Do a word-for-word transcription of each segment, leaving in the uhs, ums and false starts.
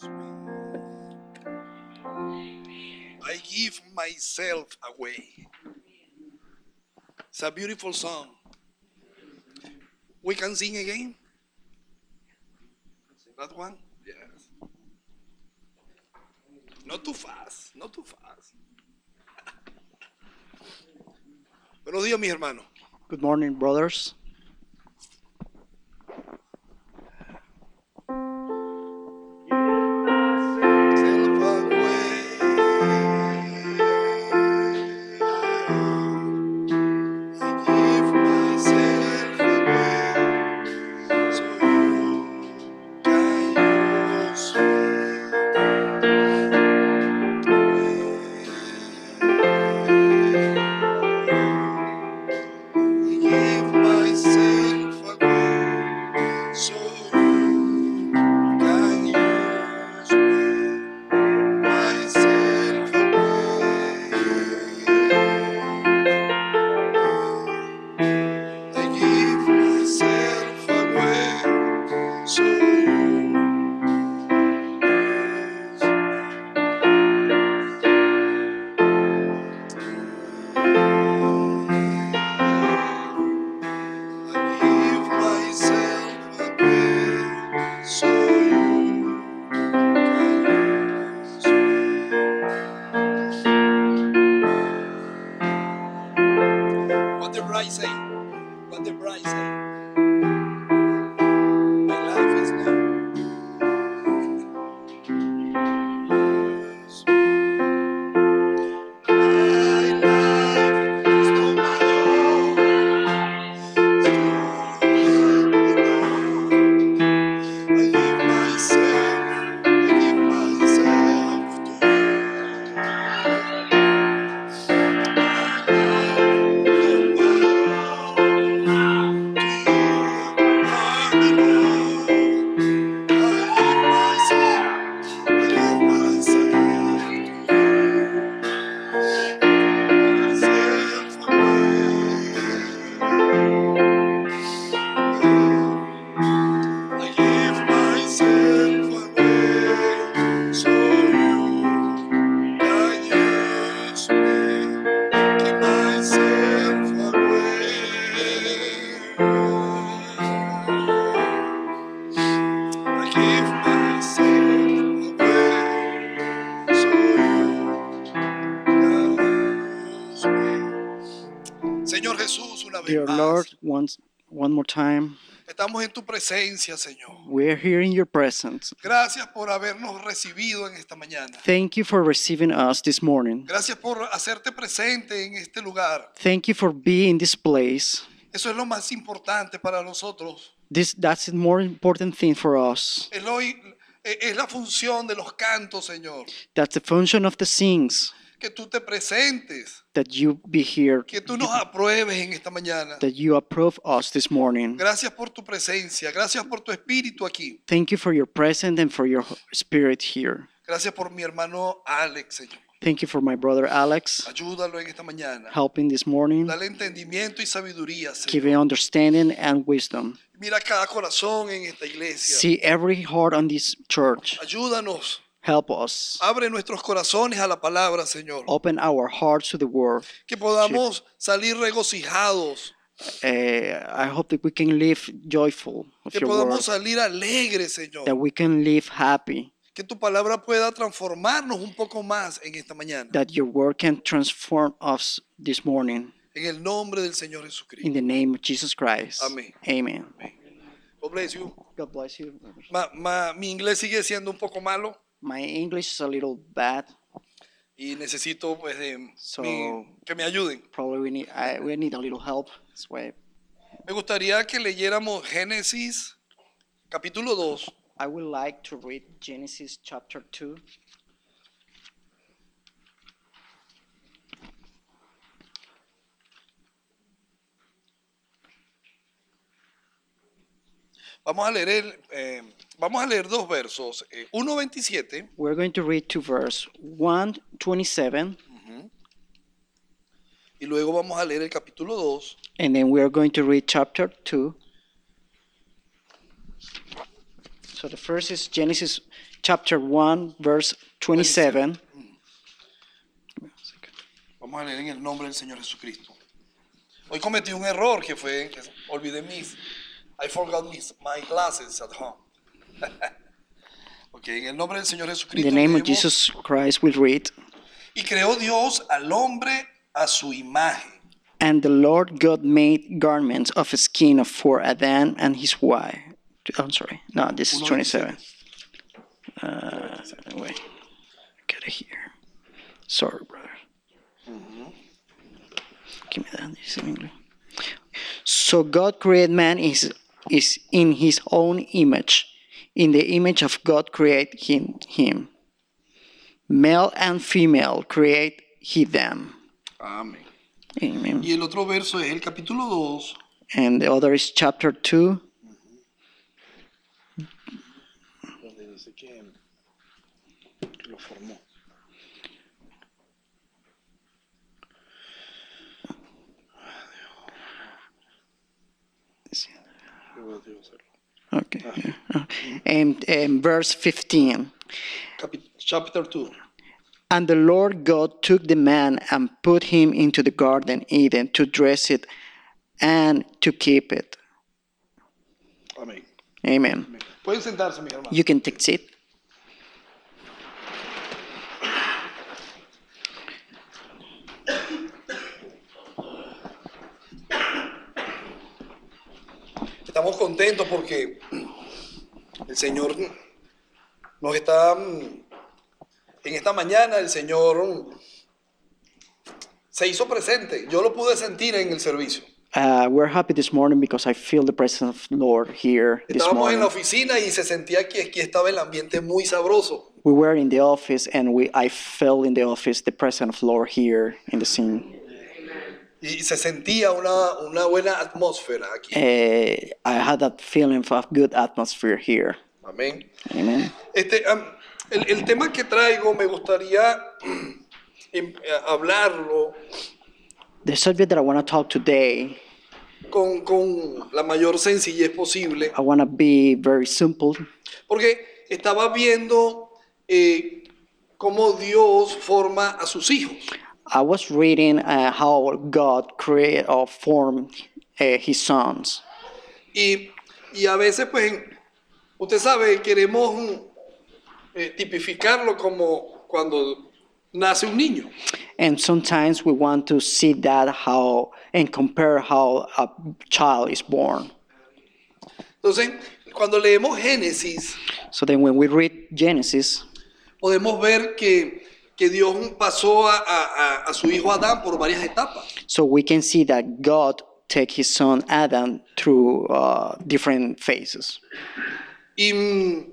I give myself away. It's a beautiful song. We can sing again? That one? Yes. Not too fast, not too fast. Buenos días, mis hermanos. Good morning, brothers. Self away. I give myself away so you can use me. I give myself away so you can use me. Myself away. I give myself away so you I give myself away so you can use me. What the bride say? What the bride say? My life is not yours. My life is not my own. I give myself, I give myself to you. My life is not my own. To you I belong. I give myself, I give myself to you. Myself away. I give myself away so you can use me. Give myself away. I give myself away so you can use me. Señor Jesús, una vez Dear Lord, más, once, one more time, estamos en tu presencia, Señor. we're here in your presence. Gracias por habernos recibido en esta mañana. Thank you for receiving us this morning. Gracias por hacerte presente en este lugar. Thank you for being in this place. Eso es lo más importante para nosotros. This, that's the more important thing for us. Es, lo- es la función de los cantos, Señor. That's the function of the sings, Que tú te presentes, that you be here, que tú nos apruebes en esta mañana. that you approve us this morning. Gracias por tu presencia, gracias por tu espíritu aquí. Thank you for your presence and for your spirit here. Gracias por mi hermano Alex, Señor. Thank you for my brother Alex, Ayúdalo en esta mañana. helping this morning, Dale entendimiento y sabiduría, Señor. giving understanding and wisdom. Mira cada corazón en esta iglesia. See every heart on this church. Ayúdanos. Help us. Abre nuestros corazones a la palabra, Señor. Open our hearts to the word. Que podamos salir regocijados. Uh, I hope that we can live joyful with Que your word. podamos salir alegres, Señor. That we can live happy. Que tu palabra pueda transformarnos un poco más en esta mañana. That your word can transform us this morning. En el nombre del Señor In Jesucristo. the name of Jesus Christ. Amén. Amen. God bless you. God bless you. Ma- ma- mi inglés sigue siendo un poco malo My English is a little bad, y necesito pues, de So- mi- que me ayuden. probably we need I, we need a little help. That's why Me gustaría que leyéramos Génesis capítulo dos, I would like to read Genesis chapter two. Vamos a leer, el, eh, vamos a leer dos versos, eh, uno veintisiete We're going to read two verse one twenty-seven, y luego vamos a leer el capítulo dos, and then we are going to read chapter two. So the first is Genesis chapter one, verse twenty-seven. Vamos a leer en el nombre del Señor Jesucristo. Hoy cometí un error que fue que olvidé mis I forgot mis, my glasses at home. Ok, en el nombre del Señor In Jesucristo. the name of leemos, Jesus Christ, we read, y creó Dios al hombre a su imagen. and the Lord God made garments of skin for Adam and his wife. I'm sorry. No, this is twenty-seven. Uh, wait. Get it here. Sorry, brother. Give me that. This is in English. So God created man is, is in his own image. In the image of God create him, him. Male and female create he them. Amén. Amen. Y el otro verso es el capítulo dos. And the other is chapter two. Donde dice que lo formó. Okay. Yeah. And, and verse fifteen. Capi- chapter two. And the Lord God took the man and put him into the garden Eden to dress it and to keep it. Amén. Amen. Amén. Pueden sentarse, mis hermanos. You can take seat. Estamos contentos porque el Señor nos está, en esta mañana el Señor se hizo presente. Yo lo pude sentir en el servicio. Uh, we're happy this morning because I feel the presence of the Lord here this Estábamos en morning. la oficina y se sentía que aquí estaba el ambiente muy sabroso. We were in the office and we I felt in the office the presence of the Lord here in the scene. Y se sentía una, una buena atmósfera aquí. Uh, I had that feeling of good atmosphere here. Amén. Amen. Este, um, el, el tema que traigo me gustaría em, hablarlo The subject that I want to talk today, con, con la mayor sencillez posible, I want to be very simple porque estaba viendo eh, cómo Dios forma a sus hijos. I was reading uh, how God created or formed uh, his sons. Y, y a veces, pues, usted sabe, queremos eh, tipificarlo como cuando nace un niño. And sometimes we want to see that how and compare how a child is born. Entonces, cuando leemos Génesis, So then when we read Genesis, podemos ver que, que Dios pasó a, a, a su hijo Adán por varias etapas. so we can see that God take his son Adam through uh, different phases. Y mm,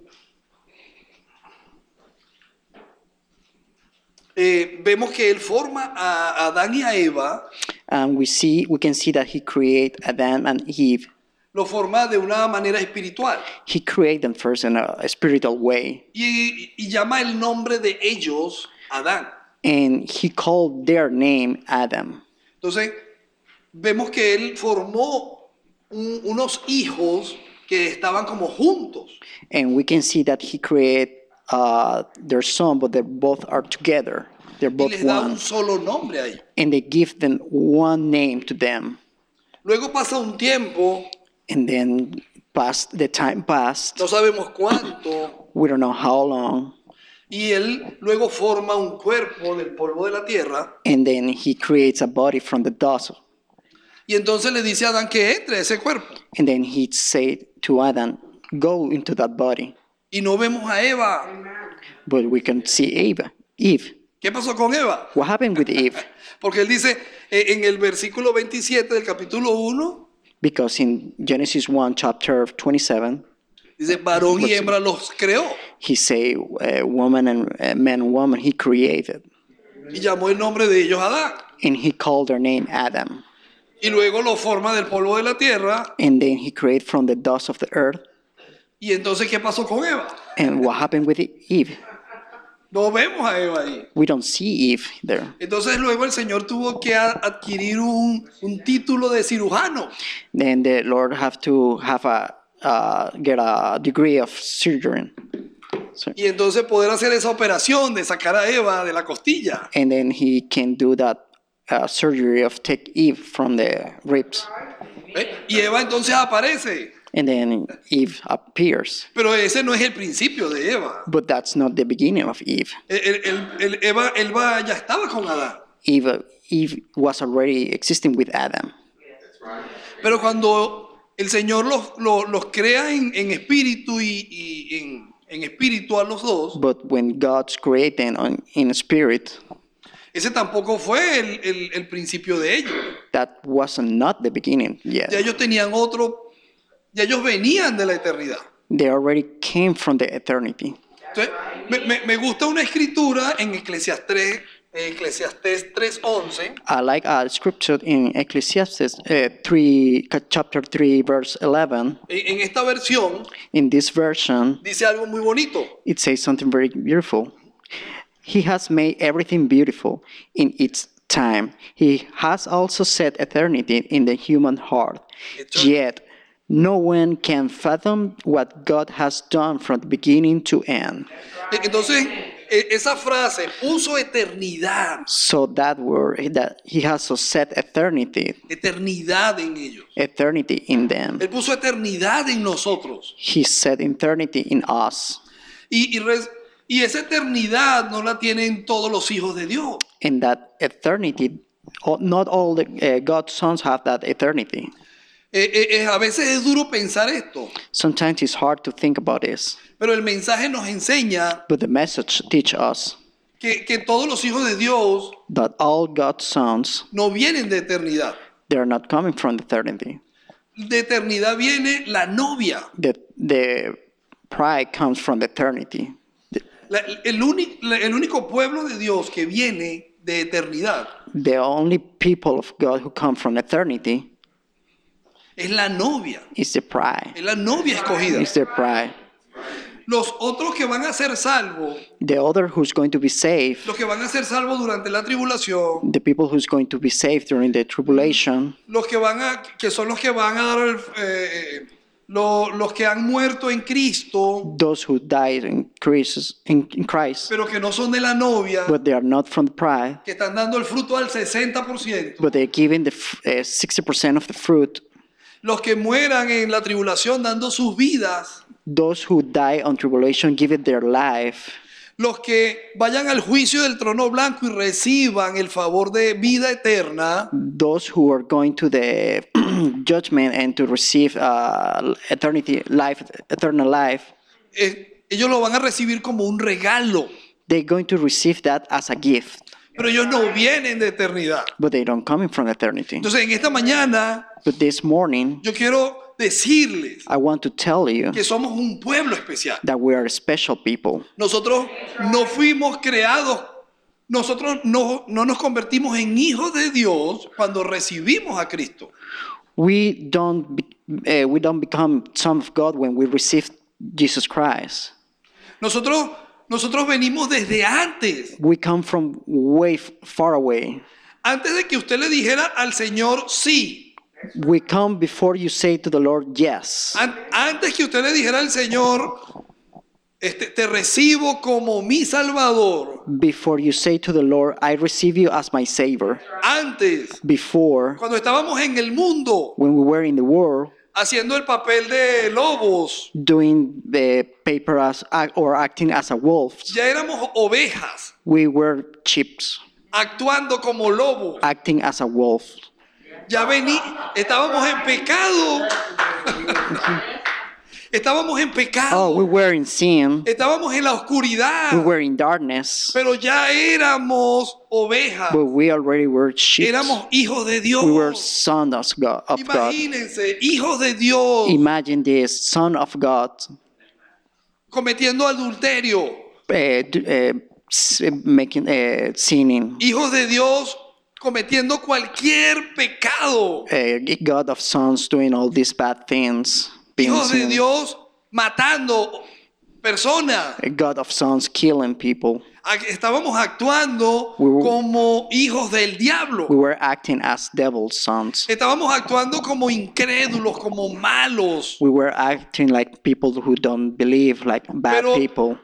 eh, vemos que él forma a Adán y a Eva, And we see we can see that he create Adam and Eve. lo forma de una manera espiritual. He created them first in a, a spiritual way. Y, y llama el nombre de ellos Adán. And he called their name Adam. Entonces, vemos que él formó un- unos hijos que estaban como juntos. And we can see that he created uh, their son, but they both are together. They're Y both les da one. un solo nombre ahí. And they give them one name to them. Luego pasa un tiempo, And then past the time passed, no sabemos cuánto, we don't know how long. y él luego forma un cuerpo del polvo de la tierra. And then he creates a body from the dust. Y entonces le dice a Adán que entre a ese cuerpo. And then he said to Adam, go into that body. Y no vemos a Eva. But we can see Eve. Eve. ¿Qué pasó con Eva? What happened with Eve? Porque él dice eh, en el versículo veintisiete del capítulo uno, Because in Genesis one, chapter twenty-seven, dice varón y hembra los creó. he say uh, woman and uh, man and woman he created. Y llamó el nombre de ellos Adán. And he called their name Adam. Y luego lo forma del polvo de la tierra. And then he created from the dust of the earth. Y entonces, ¿qué pasó con Eva? And what happened with Eve? No vemos a Eva ahí. We don't see Eve there. Entonces luego el Señor tuvo que a- adquirir un, un título de cirujano. Then the Lord have to have a uh, get a degree of surgery. Sorry. y entonces poder hacer esa operación de sacar a Eva de la costilla. And then he can do that uh, surgery of take Eve from the ribs. ¿Ve? Y Eva entonces aparece. And then Eve appears. Pero ese no es el principio de Eva. But that's not the beginning of Eve. El, el- el- el- Eva, Eva ya estaba con Adán. Eve, Eve was already existing with Adam. Pero cuando el Señor los, los, los crea en, en espíritu y, y en, en espíritu a los dos, But when God's creating on, in spirit, ese tampoco fue el, el- el principio de ellos. that was not the beginning yet. Ya ellos tenían otro, ya ellos venían de la eternidad. They already came from the eternity. Entonces, me, me- me gusta una escritura en Eclesiastés, Eclesiastés tres once, I like a scripture in Ecclesiastes uh, three, chapter three, verse eleven. en, en esta versión In this version, dice algo muy bonito. it says something very beautiful. He has made everything beautiful in its time. He has also set eternity in the human heart. Etern- Yet, no one can fathom what God has done from the beginning to end. Entonces, e- esa frase, puso eternidad, So that word, that He has also set eternity, eternidad en ellos. eternity in them. Él puso eternidad en nosotros. He set eternity in us. Y, y, res- y esa eternidad no la tienen todos los hijos de Dios. And that eternity, all- not all the uh, God's sons have that eternity. Eh, eh, eh, a veces es duro pensar esto, Sometimes it's hard to think about this, pero el mensaje nos enseña but the message teach us que, que todos los hijos de Dios that all God's sons, no vienen de eternidad. they are not coming from eternity. De eternidad viene la novia. The, the pride comes from eternity. The, La- el, único, el único pueblo de Dios que viene de eternidad the only people of God who come from eternity es la novia. is the pride. Es la novia escogida. Is the pride. Los otros que van a ser salvos, The other who's going to be saved, los que van a ser salvos durante la tribulación, the people who's going to be saved during the tribulation, los que van a, que son los que van a dar, el, eh, lo- los que han muerto en Cristo, those who died in Christ, in, in Christ, pero que no son de la novia, but they are not from the pride, que están dando el fruto al sesenta por ciento. but they're giving the f- uh, sixty percent of the fruit. Los que mueran en la tribulación dando sus vidas, Those who die on tribulation give it their life. los que vayan al juicio del trono blanco y reciban el favor de vida eterna, Those who are going to the judgment and to receive uh, eternity life, eternal life, eh, ellos lo van a recibir como un regalo, they're going to receive that as a gift, pero ellos no vienen de eternidad. but they don't come in from eternity. Entonces, en esta mañana, But this morning, yo quiero decirles I want to tell you que somos un pueblo especial. that we are special people. Nosotros no fuimos creados, nosotros no, no nos convertimos en hijos de Dios cuando recibimos a Cristo. We don't be, uh, we don't become son of God when we receive Jesus Christ. Nosotros, nosotros venimos desde antes. We come from way f- far away. Antes de que usted le dijera al Señor sí. We come before you say to the Lord yes. An- Antes que usted le dijera al Señor, este, te recibo como mi Salvador. Before you say to the Lord, I receive you as my Savior. Antes, Before, cuando estábamos en el mundo, when we were in the world, haciendo el papel de lobos, doing the paper as or acting as a wolf, ya éramos ovejas, we were sheep, actuando como lobos. acting as a wolf. Ya vení, estábamos en pecado. Estábamos en Oh, we pecado. were in sin. Estábamos en la We oscuridad. were in darkness. Pero ya éramos ovejas. But we already were sheep. Éramos hijos de Dios. We were sons of God. Of God. Imagínense, hijos de Dios Imagine this, son of God, cometiendo adulterio. uh, d- uh, s- making, uh, sinning. Hijos de Dios cometiendo cualquier pecado. Uh, God of sons doing all these bad things. being Hijos de sin. Dios matando personas. A God of sons killing people. Estábamos actuando We were- como hijos del diablo. We were acting as devil's sons. Estábamos actuando como incrédulos, como malos. We were acting like people who don't believe, like bad Pero- people.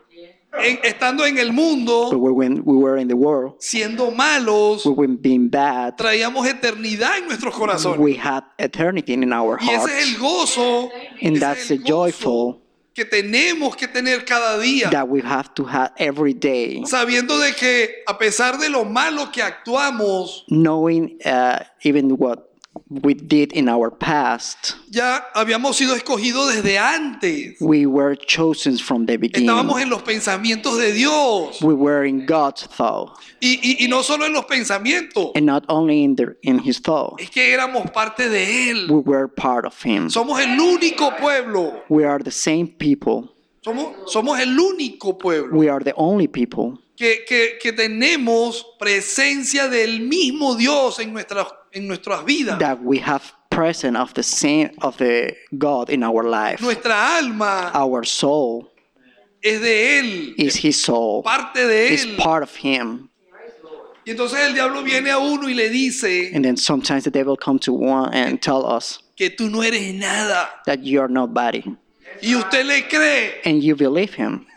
en- estando en el But mundo, when we were in the world, siendo malos, we were being bad. traíamos eternidad en nuestros corazones. We had eternity in our Y ese es el hearts. gozo, And ese that's es the el gozo joyful que tenemos que tener cada día, that we have to have every day, sabiendo de que a pesar de lo malo que actuamos, knowing uh, even what we did in our past. ya habíamos sido escogidos desde antes. We were chosen from the beginning. Estábamos en los pensamientos de Dios. We were in God's thought, Y, y, y no solo en los pensamientos, and not only in the in His thought. es que éramos parte de Él. We were part of Him. Somos el único pueblo. We are the same people. Somos, somos el único pueblo We are the only people que, que, que tenemos presencia del mismo Dios en nuestras, en nuestras vidas. that we have present of the same of the God in our life. Nuestra alma Our soul es de Él, is His soul. parte de Is Él. part of Him. Y entonces el diablo viene a uno y le dice And then sometimes the devil come to one and tell us que tú no eres nada. that you are nobody, Y usted le cree. and you believe him.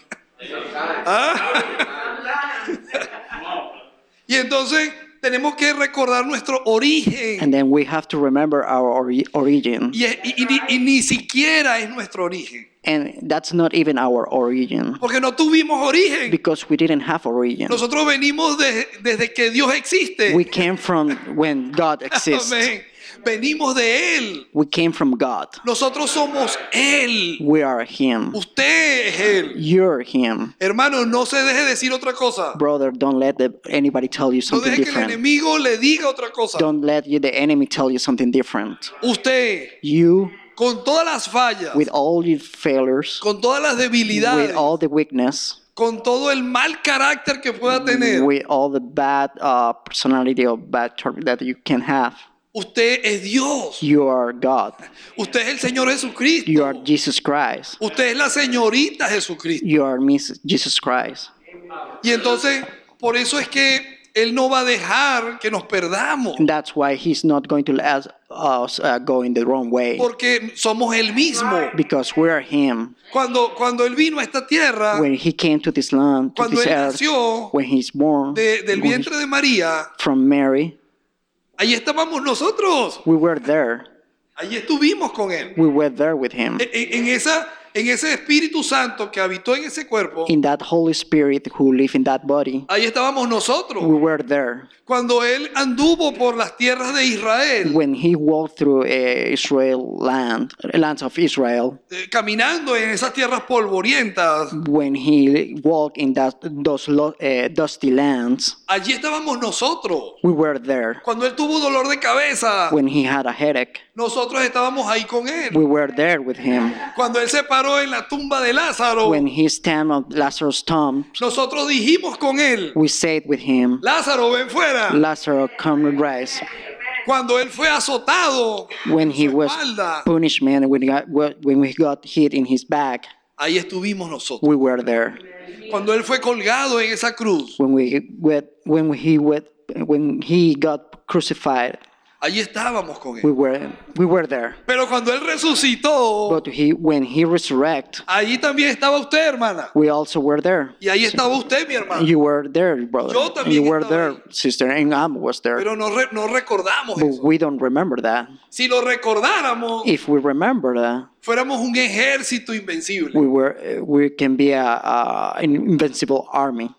Y entonces tenemos que recordar nuestro origen. And then we have to remember our ori- origin. Y, y- y ni- y ni siquiera es nuestro origen. And that's not even our origin, Porque no tuvimos origen. because we didn't have origin. Nosotros venimos de- desde que Dios existe. We came from when God exists. Amén. Venimos de Él. We came from God. Nosotros somos Él. We are Him. Usted es Él. You're Him. Hermano, no se deje decir otra cosa. Brother, don't let the, anybody tell you No something deje que el different. enemigo le diga otra cosa. Don't let you, the enemy tell you something different. Usted, You, con todas las fallas, with all your failures, con todas las debilidades, with all the weakness, con todo el mal carácter que pueda tener, with all the bad uh, personality or bad character that you can have, usted es Dios. you are God. Usted es el Señor Jesucristo. You are Jesus Christ. Usted es la señorita Jesucristo. You are Miss Jesus Christ. Y entonces, por eso es que Él no va a dejar que nos perdamos. And that's why He's not going to let us uh, go in the wrong way, Porque somos el mismo. because we are Him. Cuando, cuando Él vino a esta tierra, When He came to this land, to cuando this Él earth, nació when He's born de- del when he's vientre de María, from Mary, ahí estábamos nosotros. we were there. Ahí estuvimos con Él. We were there with Him. En, en esa, en ese Espíritu Santo que habitó en ese cuerpo, In that Holy Spirit who live in that body, ahí estábamos nosotros. we were there. Cuando Él anduvo por las tierras de Israel, When He walked through uh, Israel land, lands of Israel, eh, caminando en esas tierras polvorientas, when He walked in that those lo- uh, dusty lands, allí estábamos nosotros. we were there. Cuando Él tuvo dolor de cabeza, When He had a headache, nosotros estábamos ahí con Él. we were there with Him. Cuando Él se paró en la tumba de Lázaro, When He stand on Lazarus' tomb, nosotros dijimos con Él, we said with Him, Lázaro, ven fuera. Lazarus, come and rise. Cuando Él fue azotado, When He was espalda, punishment, when he got, when we got hit in His back, ahí estuvimos nosotros. we were there. Cuando Él fue colgado en esa cruz, When we went, when he went, when He got crucified, allí estábamos con we Él. were we were there. Pero cuando Él resucitó, But he, when He resurrected, allí también estaba usted, hermana. we also were there. Y ahí estaba usted, mi hermano. You were there, brother. Yo And también you were estaba there, ahí. sister, and I was there. Pero no, re- no recordamos But eso. we don't remember that. Si lo recordáramos, If we remember that, fuéramos un ejército invencible. we were uh, we can be a, a an invincible army.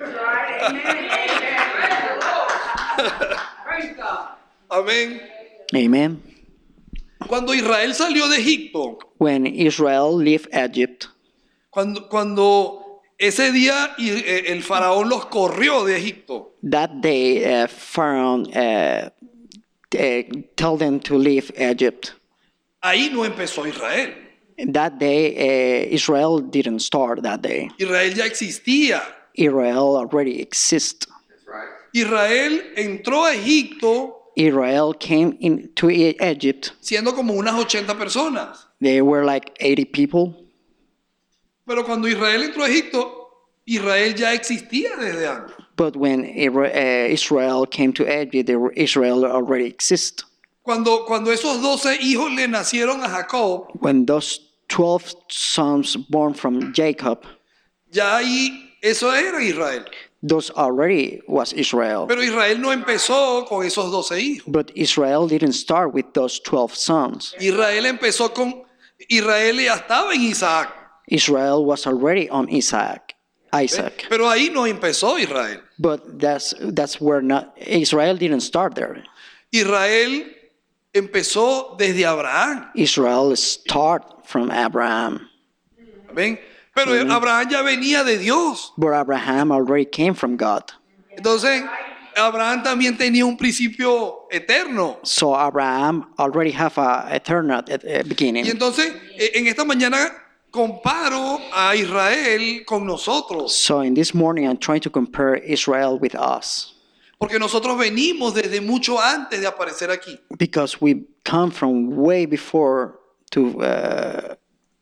Amén. Amen. Cuando Israel salió de Egipto, When Israel left Egypt, cuando, cuando ese día y- eh, el faraón los corrió de Egipto, that day uh, Pharaoh uh, uh, told them to leave Egypt. ahí no empezó Israel. That day, uh, Israel didn't start that day. Israel ya existía. Israel already exists. Israel entró a Egipto Israel came into E- Egypt. siendo como unas ochenta personas. They were like eighty people. Pero cuando Israel entró a Egipto, Israel ya existía desde antes. But when Ira- uh, Israel came to Egypt, they were- Israel already exists. Cuando, cuando esos doce hijos le nacieron a Jacob, When those twelve sons born from Jacob, Ya ahí, eso era Israel. Those already was Israel. Pero Israel no empezó con esos doce hijos. But Israel didn't start with those twelve sons. Israel empezó con, Israel ya estaba en Isaac. Israel was already on Isaac. Isaac. Pero ahí no empezó Israel. But that's that's where not Israel didn't start there. Israel empezó desde Abraham. Israel start from Abraham. ¿Ven? Pero Abraham ya venía de Dios. But Abraham already came from God. Entonces, Abraham también tenía un principio eterno. So Abraham already have a eternal uh, beginning. Y entonces, eh, en esta mañana comparo a Israel con nosotros. So in this morning I'm trying to compare Israel with us. Porque nosotros venimos desde mucho antes de aparecer aquí. Because we come from way before to uh,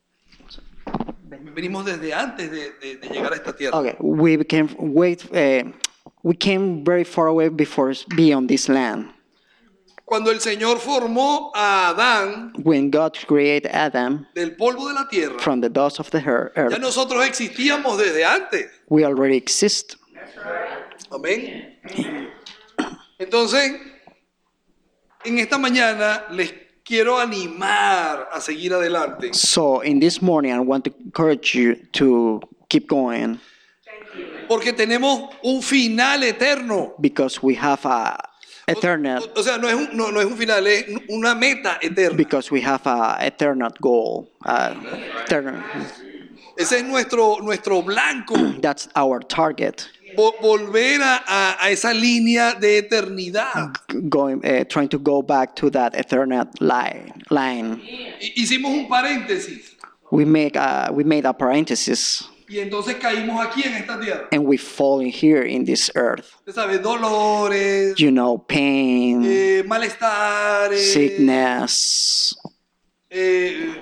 Venimos desde antes de, de, de llegar a esta tierra. okay, we became wait uh, we came very far away before be on this land. Cuando el Señor formó a Adán When God created Adam del polvo de la tierra, from the dust of the ear- ya earth, nosotros existíamos desde antes. we already exist. Amén. Entonces, en esta mañana les quiero animar a seguir adelante. So in this morning I want to encourage you to keep going Porque tenemos un final eterno. because we have a eternal O, o sea, no es, un, no, no es un final, es una meta eterna. because we have a eternal goal. Uh, eternal. Ese es nuestro, nuestro blanco. That's our target. Vo- volver a, a- a esa línea de eternidad. Going, uh, trying to go back to that eternal line. Line. Hi- Hicimos un paréntesis. We make a, we made a parenthesis, Y entonces caímos aquí en esta tierra. and we fall in here in this earth. Usted sabe, dolores, You know, pain, eh, malestares, sickness, eh,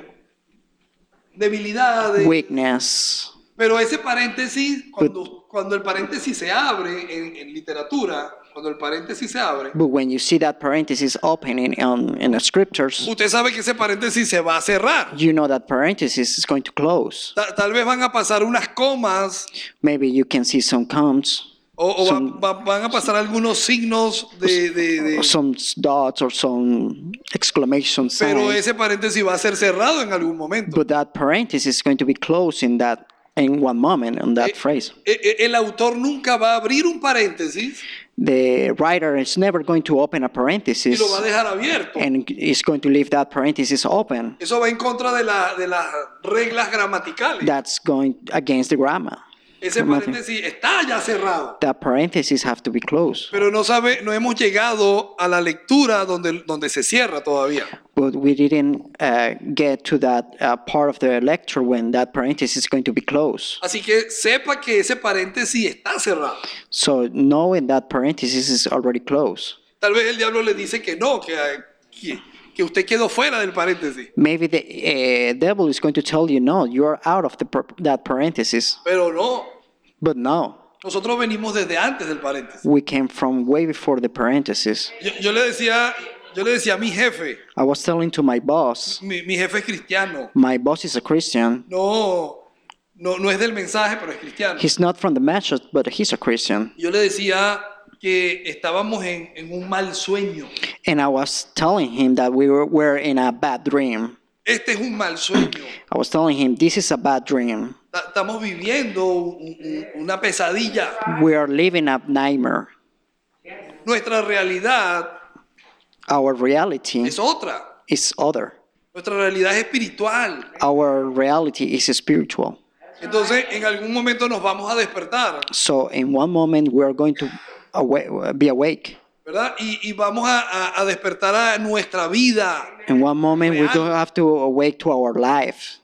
debilidades. weakness. Pero ese paréntesis, cuando, cuando el paréntesis se abre en, en literatura, cuando el paréntesis se abre, But when you see that parenthesis opening on, in the scriptures, usted sabe que ese paréntesis se va a cerrar. you know that parenthesis is going to close. Ta- Tal vez van a pasar unas comas Maybe you can see some counts, o, o va- Some- va- van a pasar algunos signos de... de- de- some dots or some exclamation pero signs. ese paréntesis va a ser cerrado en algún momento. But that parenthesis is going to be closed in that in one moment on that Eh, phrase. eh, eh, El autor nunca va a abrir un paréntesis The writer is never going to open a y parenthesis lo va a dejar abierto. and is going to leave that parenthesis open. Eso va en contra de, la- de las reglas gramaticales. That's going against the grammar. Ese paréntesis está ya cerrado. That parenthesis have to be closed. Pero no sabe, no hemos llegado a la lectura donde, donde se cierra todavía. But we didn't uh, get to that uh, part of the lecture when that parenthesis is going to be closed. Así que sepa que ese paréntesis está cerrado. So knowing that parenthesis is already closed. Tal vez el diablo le dice que no, que, que, que usted quedó fuera del paréntesis. Maybe the uh, devil is going to tell you, no, you are out of the par- that parenthesis. Pero no, But no, nosotros venimos desde antes del paréntesis. we came from way before the parenthesis. Yo, yo le decía, yo le decía a mi jefe, I was telling to my boss, mi, mi jefe es cristiano. my boss is a Christian. No, no, no es del mensaje, pero es cristiano. He's not from the message, but he's a Christian. Yo le decía que estábamos en, en un mal sueño. And I was telling him that we were, were in a bad dream. Este es un mal sueño. I was telling him, this is a bad dream. Ta- Estamos viviendo un- un- una pesadilla. We are living a nightmare. Nuestra realidad Our reality es otra. is other. Nuestra realidad es espiritual. Our reality is spiritual. Entonces, en algún momento nos vamos a despertar, So in one moment we are going to awa- be awake. ¿verdad? Y, y vamos a, a- a despertar a nuestra vida. In one moment we're going to have to awake to our life.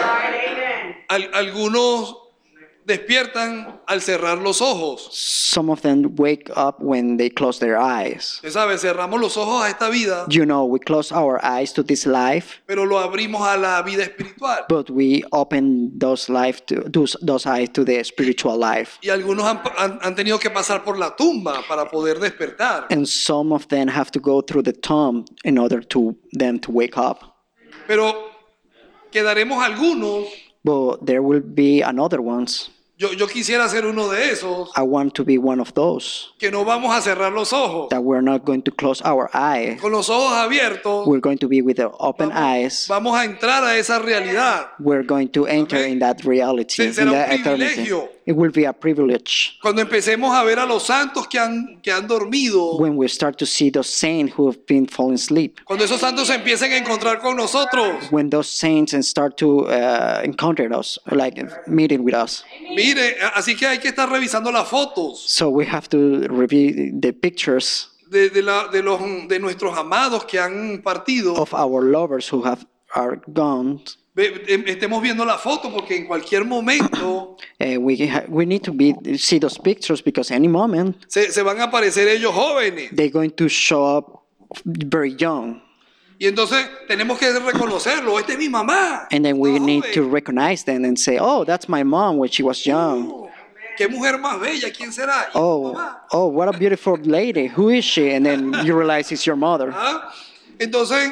Al- algunos despiertan al cerrar los ojos. Some of them wake up when they close their eyes. Usted sabe, cerramos los ojos a esta vida, You know, we close our eyes to this life, pero lo abrimos a la vida espiritual. but we open those life to those, those eyes to the spiritual life. Y algunos han, han- han tenido que pasar por la tumba para poder despertar. And some of them have to go through the tomb in order to them to wake up. Pero quedaremos algunos But there will be another ones Yo, yo quisiera ser uno de esos I want to be one of those que no vamos a cerrar los ojos. that we're not going to close our eyes. Con los ojos abiertos, We're going to be with the open eyes. vamos a entrar a esa realidad. We're going to enter Amén. in that reality, Se- in será un that eternity. privilegio. It will be a privilege Cuando empecemos a ver a los santos que han, que han dormido, when we start to see those saints who have been falling asleep. cuando esos santos se empiecen a encontrar con nosotros. When those saints and start to uh, encounter us, like meeting with us. Mire, así que hay que estar revisando las fotos So we have to review the pictures de, de, la, de, los, de nuestros amados que han partido. of our lovers who have are gone. Ve- em- Estemos viendo la foto porque en cualquier momento Uh, we ha- we need to be see those pictures because any moment se, se van a aparecer ellos jóvenes. they're going to show up very young, Y entonces tenemos que reconocerlo. Esta es mi mamá. and then we Está need joven. to recognize them and say, "Oh, that's my mom when she was young." Oh, qué mujer más bella. ¿Quién será? Y tu Oh, mamá. oh, what a beautiful lady. Who is she? And then you realize it's your mother. ¿Ah? Entonces,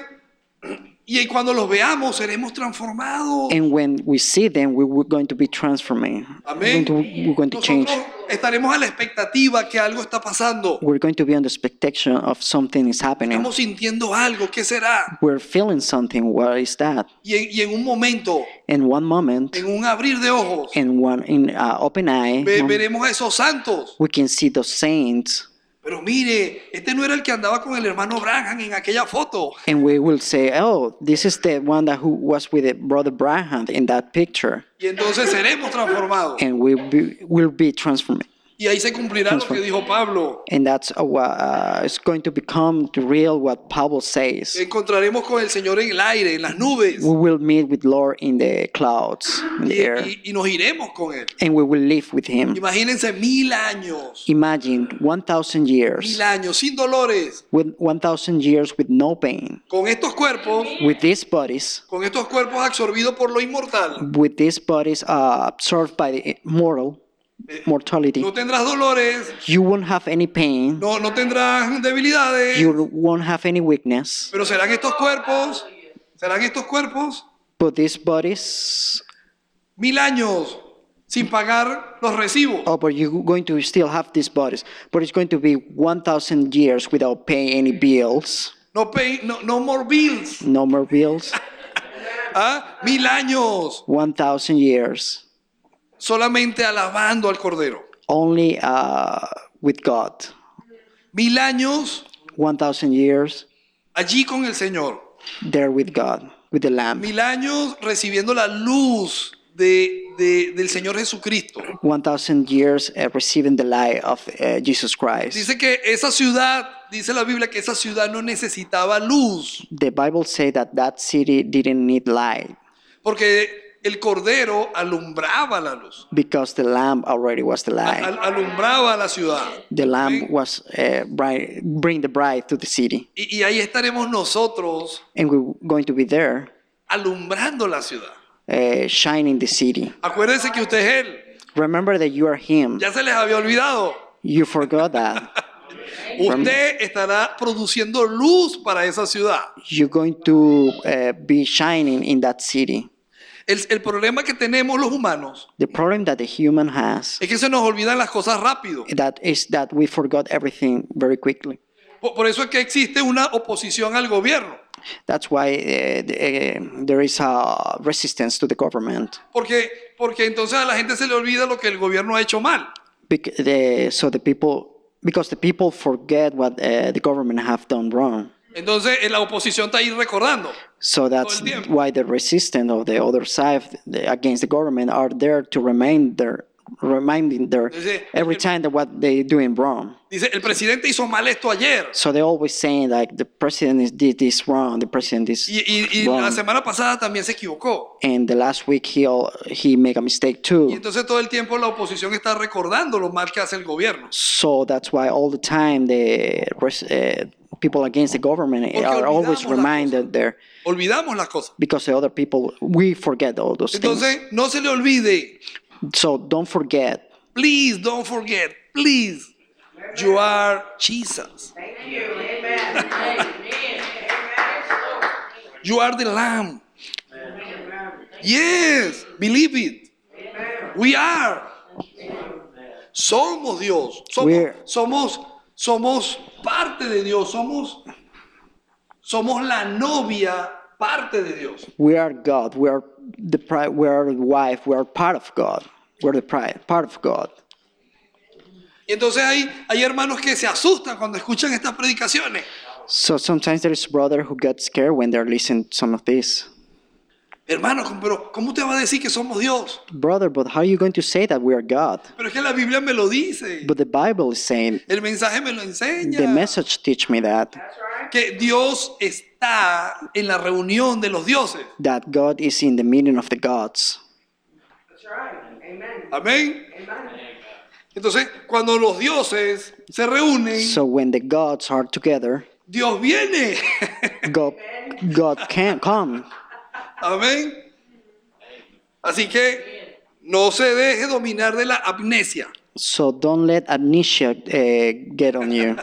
y cuando los veamos seremos transformados. And when we see them, we, we're going to be transforming. We're Amén. going to, we're going to change. Nosotros estaremos a la expectativa que algo está pasando. We're going to be on the expectation of something is happening. Estamos sintiendo algo. ¿Qué será? We're feeling something. What is that? Y en, y en un momento, In one moment, en un abrir de ojos, in one in uh, open eye, ve- mom- veremos a esos santos. we can see those saints, Pero mire, este no era el que andaba con el hermano Branham en aquella foto. and we will say, "Oh, this is the one that who was with the brother Braham in that picture," Y entonces seremos transformados. and we be, will be transformed. Y ahí se cumplirá lo que dijo Pablo. And that's uh, what uh, it's going to become real. What Paul says. Encontraremos con el Señor en el aire, en las nubes. We will meet with Lord in the clouds, in the Y, air, y- y nos iremos con Él. and we will live with Him. Imagínense mil años. Imagine one thousand years, Mil años sin dolores. with one thousand years with no pain, Con estos cuerpos, with these bodies, con estos cuerpos absorbidos por lo inmortal. with these bodies uh, absorbed by the mortal mortality. No tendrás dolores, You won't have any pain. no, no tendrás debilidades. You won't have any weakness. Pero serán estos cuerpos, serán estos cuerpos But these bodies, mil años sin pagar los recibos. oh, but you're going to still have these bodies. But it's going to be one thousand years without paying any bills. No, pay, no, no more bills. No more bills. ¿Ah? Mil años one thousand years. solamente alabando al Cordero. Only uh, with God. Mil años one thousand years allí con el Señor. there with God, with the Lamb. Mil años recibiendo la luz de, de- del Señor Jesucristo. one thousand years uh, receiving the light of uh, Jesus Christ. Dice que esa ciudad, dice la Biblia que esa ciudad no necesitaba luz. The Bible says that that city didn't need light Porque el Cordero alumbraba la luz. because the Lamb already was the light. Al- alumbraba la ciudad. The Lamb Amén. was uh, bright, bring the bride to the city. Y, y ahí estaremos nosotros And we're going to be there, alumbrando la ciudad. uh, shining the city. Acuérdense que usted es Él. Remember that you are Him. Ya se les había olvidado. You forgot that. Usted estará produciendo luz para esa ciudad. You're going to uh, be shining in that city. El, el problema que tenemos los humanos The problem that the human has es que se nos olvidan las cosas rápido. that is that we forgot everything very quickly. Por, por eso es que existe una oposición al gobierno. That's why uh, the, uh, there is a resistance to the government. Porque, porque entonces a la gente se le olvida lo que el gobierno ha hecho mal. Bec- the, so the people, because the people forget what uh, the government have done wrong. Entonces eh, la oposición está ahí recordando. So that's Todo el tiempo. why the resistance of the other side the- against the government are there to remind their, reminding their Dice, every el- time that what they doing wrong. Dice, el presidente hizo mal esto ayer. So they're always saying like the president is did this wrong, the president is Y, y- y wrong. la semana pasada también se equivocó. And the last week he all, he make a mistake Y too. entonces todo el tiempo la oposición está recordando lo mal que hace el gobierno. So that's why all the time the res- uh, people against the government Porque are always olvidamos las reminded there Olvidamos las cosas. because the other people we forget all those things. Entonces, no se le olvide. So don't forget. Please don't forget. Please. You are Jesus. You are the Lamb. Yes, believe it. We are. somos Dios, somos, We're- somos, somos parte de Dios, somos, somos la novia parte de Dios. We are God. We are the pri- we are the wife. We are part of God. We're the pri- part of God. Y entonces hay, hay hermanos que se asustan cuando escuchan estas predicaciones. So sometimes there is a brother who gets scared when they're listening to some of this. Hermano, pero ¿cómo te va a decir que somos Dios? Brother, but how are you going to say that we are God? Pero es que la Biblia me lo dice. But the Bible is saying, El mensaje me lo enseña. the message teach me that, Que Dios está en la reunión de los dioses. that God is in the meeting of the gods. That's right. Amen. Amén. Amen. Entonces, cuando los dioses se reúnen, So when the gods are together, Dios viene. God, God can come. Amén. Así que no se deje dominar de la amnesia. So don't let amnesia uh, get on you.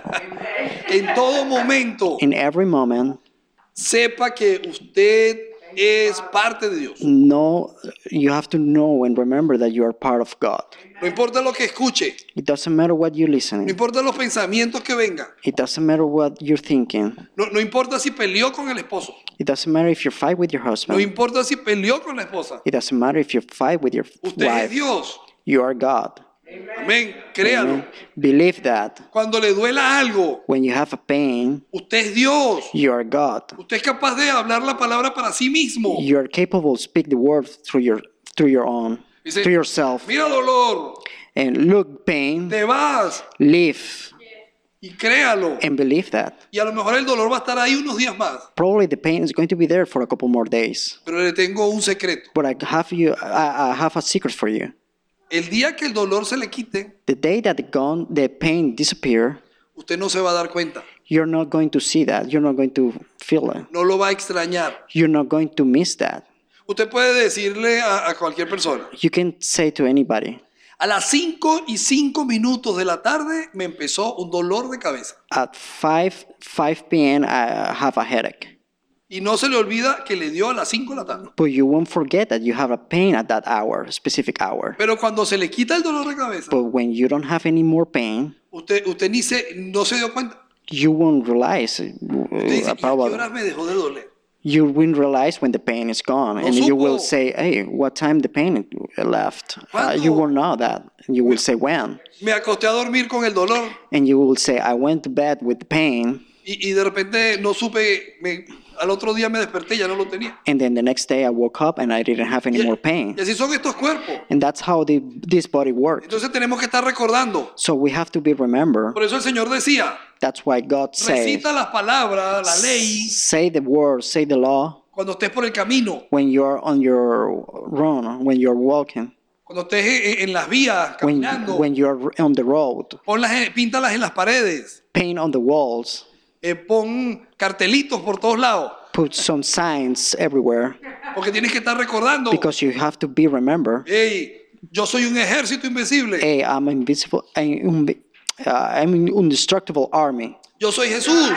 En todo momento, In every moment, sepa que usted es parte de Dios. know you have to know and remember that you are part of God. No importa lo que escuche, It doesn't matter what you're no listening. importa los pensamientos que vengan, It doesn't matter what you're thinking. no, no importa si peleó con el esposo, It doesn't matter if you fight with your no husband. importa si peleó con la esposa. It doesn't matter if you fight with your Usted es wife. Dios. You are God. Amén. Créalo. Amen. Believe that. Cuando le duela algo, When you have a pain, usted es Dios. you are God. Usted es capaz de hablar la palabra para sí mismo. You are capable to speak the word through your through your own, Dice, through yourself. mira dolor, And look, pain, te vas live y créalo. and believe that. Y a lo mejor el dolor va a estar ahí unos días más. Probably the pain is going to be there for a couple more days. Pero le tengo un secreto. But I have you, I, I have a secret for you. El día que el dolor se le quite, The day that the gun, the pain disappear, usted no se va a dar cuenta. you're not going to see that. You're not going to feel it. No lo va a extrañar. You're not going to miss that. Usted puede decirle a, a cualquier persona, You can say to anybody, a las cinco y cinco minutos de la tarde me empezó un dolor de cabeza. at five p.m. I have a headache. Y no se le olvida que le dio a las cinco de la tarde. But you won't forget that you have a pain at that hour, specific hour. Pero cuando se le quita el dolor de cabeza, But when you don't have any more pain, usted, usted ni se, no se dio cuenta. you won't realize, uh, Usted dice, ¿y a qué probably. horas me dejó de doler? You won't realize when the pain is gone, No and you will supo. say, "Hey, what time the pain left?" Uh, ¿Cuándo? you won't know that. And you will say when, Me acosté a dormir con el dolor and you will say, "I went to bed with the pain, y, y de repente no supe, me- al otro día me desperté y ya no lo tenía. and then the next day I woke up and I didn't have any Y, more pain." y así son estos cuerpos. And that's how the, this body works. Entonces tenemos que estar recordando. So we have to be remember. Por eso el Señor decía, That's why God says, recita las palabras, la ley, say the word, say the law cuando estés por el camino, when you're on your run, when you're walking, cuando estés en, en las vías, when, caminando, when you're on the road. ponlas en- píntalas en las paredes, Paint on the walls. eh, pon cartelitos por todos lados, Put some signs everywhere porque tienes que estar recordando, because you have to be remember. hey, yo soy un ejército invisible, Hey, I'm invisible. I'm, invi- uh, I'm an indestructible army. yo soy Jesús,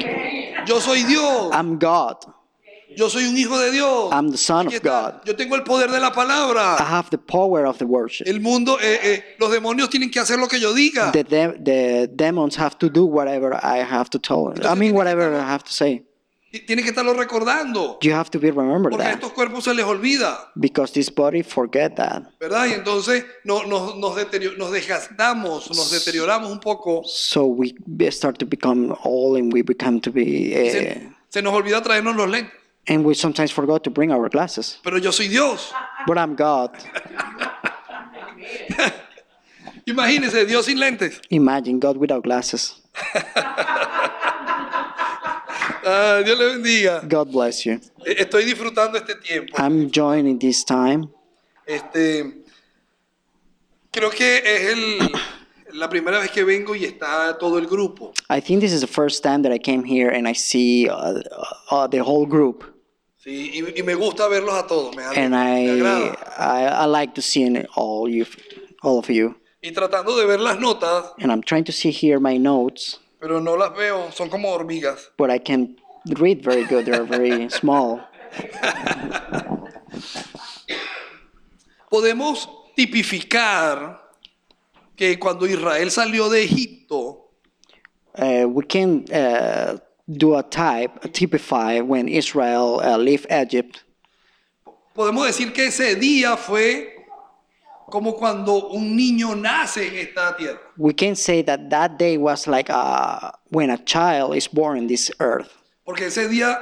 yo soy Dios, I'm God. yo soy un hijo de Dios. I'm the son Aquí of está. God. Yo tengo el poder de la I palabra. have the power of the worship. El mundo, eh, eh, los demonios tienen que hacer lo que yo diga. The, de- the demons have to do whatever I have to tell. I mean, whatever I have to say. Tienes que estarlo recordando, You have to be remember porque a that estos cuerpos se les olvida, because this body forget that. ¿verdad? Y entonces no- no- nos, deterior- nos desgastamos, nos deterioramos un poco. So we be- start to become old and we become to be, uh, Se, se nos olvida traernos los lentes. and we sometimes forgot to bring our glasses. Pero yo soy Dios. But I'm God. Imagínese, Dios sin lentes. Imagine God without glasses. Ah, Dios le bendiga. God bless you. Eh, Estoy disfrutando este tiempo. I'm joining this time. Este, creo que es el, la primera vez que vengo y está todo el grupo. I think this is the first time that I came here and I see uh, uh, the whole group. Sí, y, y me gusta verlos a todos. Me, And me I, agrada. I, I like to see in all you, all of you. Y tratando de ver las notas, And I'm trying to see here my notes, pero no las veo, son como hormigas. but I can read very good. They're very small. Podemos tipificar que cuando Israel salió de Egipto, Uh, we can uh, do a type, a typify when Israel uh, left Egypt. podemos decir que ese día fue como cuando un niño nace en esta tierra. We can say that that day was like uh, when a child is born in this earth. Porque ese día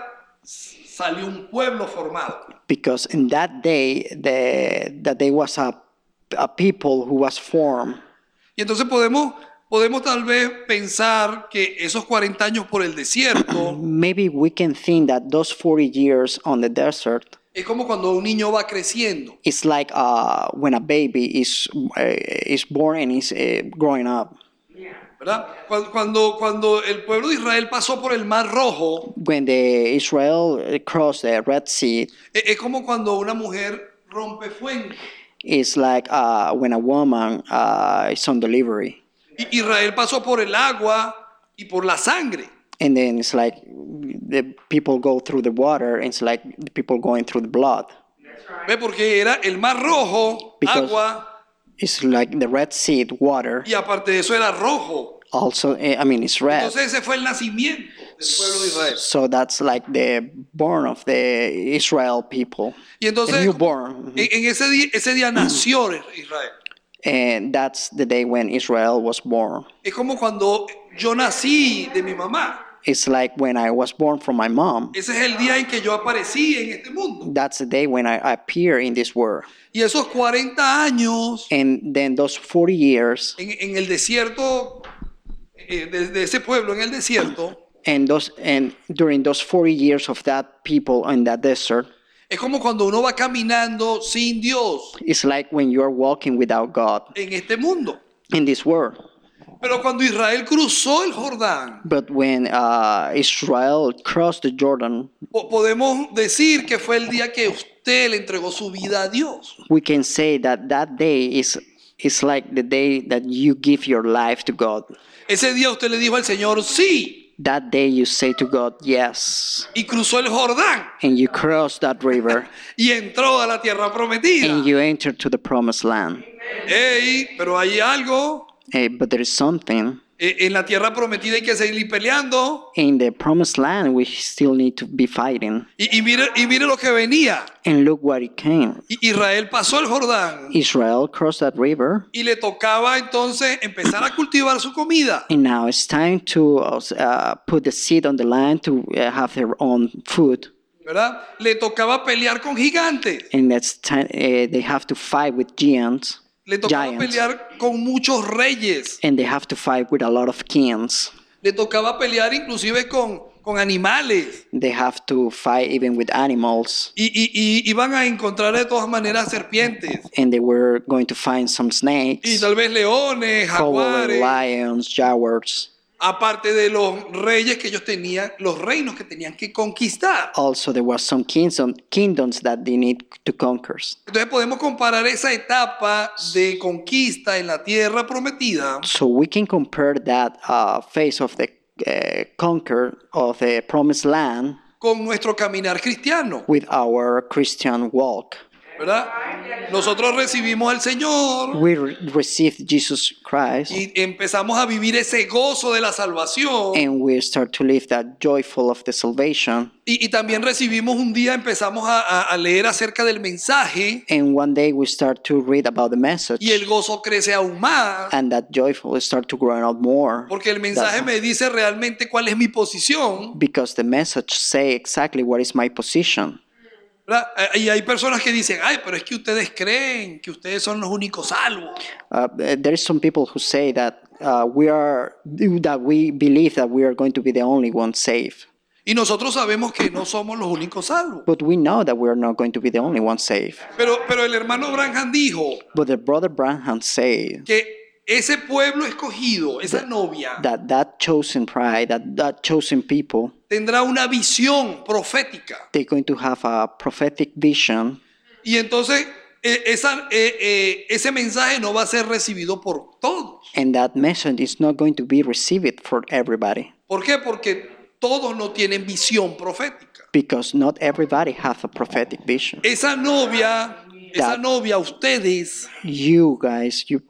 salió un pueblo formado. Because in that day, the, that there was a, a people who was formed. Y entonces podemos, podemos tal vez pensar que esos cuarenta años por el desierto Maybe we can think that those forty years on the desert es como cuando un niño va creciendo. is like uh, when a baby is uh, is born and is uh, growing up. ¿Verdad? Cuando, cuando, cuando el pueblo de Israel pasó por el Mar Rojo, When the Israel crossed the Red Sea, e- es como cuando una mujer rompe fuente. it's like uh, when a woman uh, is on delivery, Y Israel pasó por el agua y por la sangre. and then it's like the people go through the water, and it's like the people going through the blood. ¿Ve? Porque era el Mar Rojo, Because- agua, It's like the Red Sea, water. y aparte de eso era rojo. Also, eh, I mean, it's red. Entonces ese fue el nacimiento del pueblo de Israel. So that's like the born of the Israel people, Y entonces the newborn. en, en ese día, ese día nació Israel. And that's the day when Israel was born. Es como cuando yo nací de mi mamá. It's like when I was born from my mom. Ese es el día en que yo aparecí en este mundo. That's the day when I appear in this world. Y esos cuarenta años And then those forty years, en, en el desierto, eh, de, de ese pueblo en el desierto, and those and during those forty years of that people in that desert, es como cuando uno va caminando sin Dios it's like when you're walking without God en este mundo. in this world. Pero cuando Israel cruzó el Jordán, But when uh, Israel crossed the Jordan, po- podemos decir que fue el día que usted le entregó su vida a Dios. we can say that that day is is like the day that you give your life to God. Ese día usted le dijo al Señor sí That day you say to God, yes, y cruzó el Jordán and you cross that river y entró a la tierra prometida. and you enter to the promised land. Ey, pero hay algo. Eh, but there is something. Eh, En la tierra prometida hay que seguir peleando. In the promised land, we still need to be fighting. Y, y mire, y mire lo que venía. And look what it came. Y Israel pasó el Jordán Israel crossed that river, y le tocaba entonces empezar a cultivar su comida. and now it's time to uh, put the seed on the land to uh, have their own food. ¿Verdad? Le tocaba pelear con gigantes. And that's time, uh, they have to fight with giants, Le tocaba giants, pelear con muchos reyes. and they have to fight with a lot of kings. Le tocaba pelear inclusive con, con animales. They have to fight even with animals, Y, y, y iban a encontrar de todas maneras serpientes. and they were going to find some Y snakes, tal vez leones, cobra, jaguares. lions, jaguars. Aparte de los reyes que ellos tenían, los reinos que tenían que conquistar. Also, there was some kingdom, kingdoms that they need to conquer. Entonces podemos comparar esa etapa de conquista en la tierra prometida So we can compare that uh, phase of the uh, conquer of the promised land con nuestro caminar cristiano, with our Christian walk. ¿verdad? Nosotros recibimos al Señor We re- received Jesus Christ, y empezamos a vivir ese gozo de la salvación. and we start to live that joyful of the salvation. Y, y también recibimos un día, empezamos a, a- a leer acerca del mensaje And one day we start to read about the message, y el gozo crece aún más. and that joyful start to grow out more. Porque el mensaje That- me dice realmente cuál es mi posición. because the message say exactly what is my position. ¿Verdad? Eh, Y hay personas que dicen, ay, pero es que ustedes creen que ustedes son los únicos salvos. Uh, there is some people who say that uh, we are that we believe that we are going to be the only ones saved, Y nosotros sabemos que no somos los únicos salvos. but we know that we are not going to be the only ones saved. Pero, pero el hermano Branham dijo But the brother Branham said que ese pueblo escogido, esa novia, that that chosen pride, that that chosen people, tendrá una visión profética. they're going to have a prophetic vision, Y entonces eh, esa, eh, eh, ese mensaje no va a ser recibido por todos. and that message is not going to be received for everybody, ¿Por qué? Porque todos no tienen visión profética. because not everybody have a prophetic vision. Esa novia, esa That- novia, ustedes, You guys, you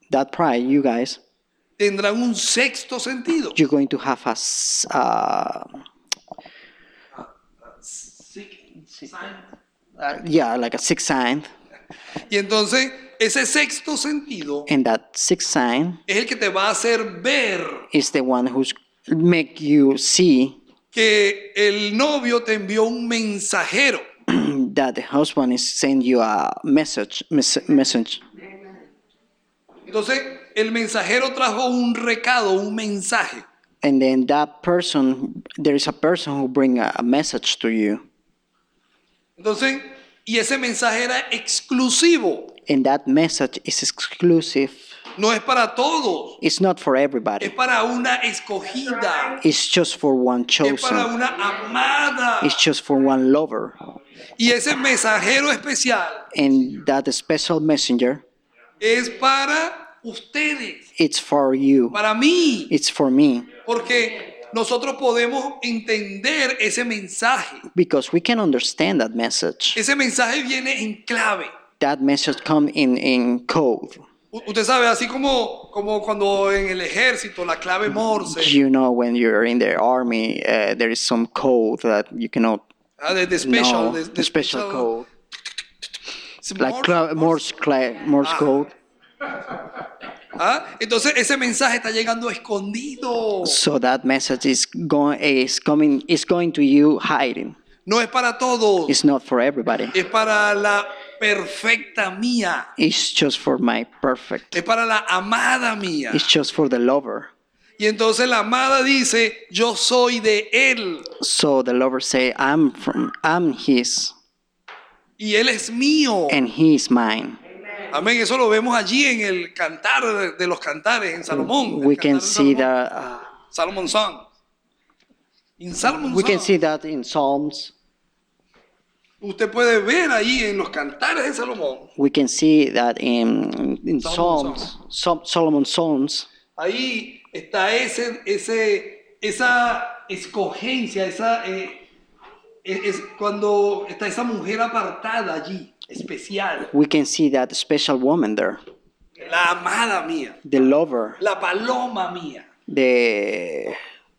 that pride, you guys, tendrán un sexto sentido. you're going to have a, s- uh, uh, yeah, like a sixth sign. Y entonces ese sexto sentido And that sixth sign es el que te va a hacer ver is the one who's make you see que el novio te envió un mensajero. that the husband is sending you a message, mes- message. Entonces el mensajero trajo un recado, un mensaje. And then that person, there is a person who bring a, a message to you. Entonces, y ese mensaje era exclusivo. And that message is exclusive. No es para todos. It's not for Es everybody. para una escogida. It's just for one Es para chosen. una amada. It's just for one lover. Y ese mensajero especial And that special messenger, es para ustedes, it's for you. para mí. It's for me. Porque nosotros podemos entender ese mensaje. Because we can understand that message. Ese mensaje viene en clave. That message come in, in code. U- Usted sabe, así como, como cuando en el ejército la clave Morse, You know, when you're in the army, uh, there is some code that you cannot ah, de, de special, know. de, The de special code. ¿Es Like Morse? cla- Morse, cla- Morse code. Ah, entonces ese mensaje está llegando escondido. So that message is going is coming is going to you hiding. No es para todos, It's not for everybody. es para la perfecta mía, It's just for my perfect. es para la amada mía. It's just for the lover. Y entonces la amada dice, yo soy de él So the lover say, I'm from I'm his y él es mío. and he is mine. Amén, eso lo vemos allí en el cantar de, de los cantares en Salomón. We el can cantar de see Salomón. that uh, Salomon Song. En Salomon we can Song. see that in Psalms. Usted puede ver ahí en los cantares de Salomón. We can see that in in Solomon Psalms, Sol- Solomon Psalms. Ahí está ese, ese, esa escogencia, esa, eh, es, es cuando está esa mujer apartada allí, especial, We can see that special woman there, la amada mía, the lover, la paloma mía, the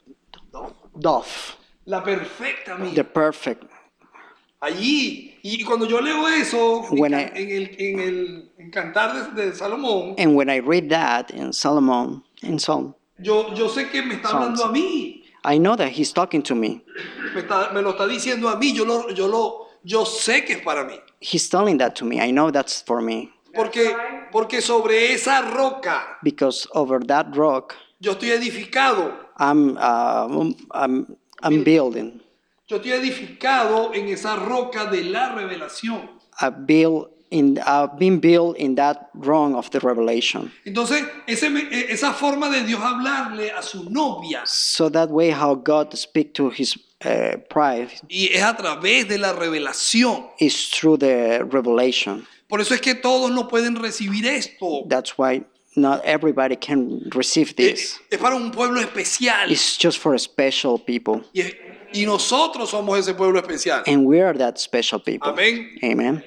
dove, la perfecta the mía. perfect. Allí, y cuando yo leo eso en, When can- I- en el, en el en cantar de, de Salomón, And when I read that in Solomon, in Psalm, yo, yo sé que me está hablando a mí, I know that he's talking to me. me, está- me lo está diciendo a mí, yo lo, yo lo, yo sé que es para mí. He's telling that to me. I know that's for me. Porque, porque sobre esa roca Because over that rock, yo estoy edificado. I'm, uh, I'm, I'm building. Yo estoy edificado en esa roca de la revelación. I build in, I've been built in that rock of the revelation. Entonces, ese me- e- esa forma de Dios hablarle a su novia, So that way, how God speak to His uh, pride y es a través de la revelación. is through the revelation. Por eso es que todos no pueden recibir esto. That's why not everybody can receive this. Es, es para un pueblo especial. It's just for special people, Y, es- y nosotros somos ese pueblo especial. and we are that special people. Amén. Amen.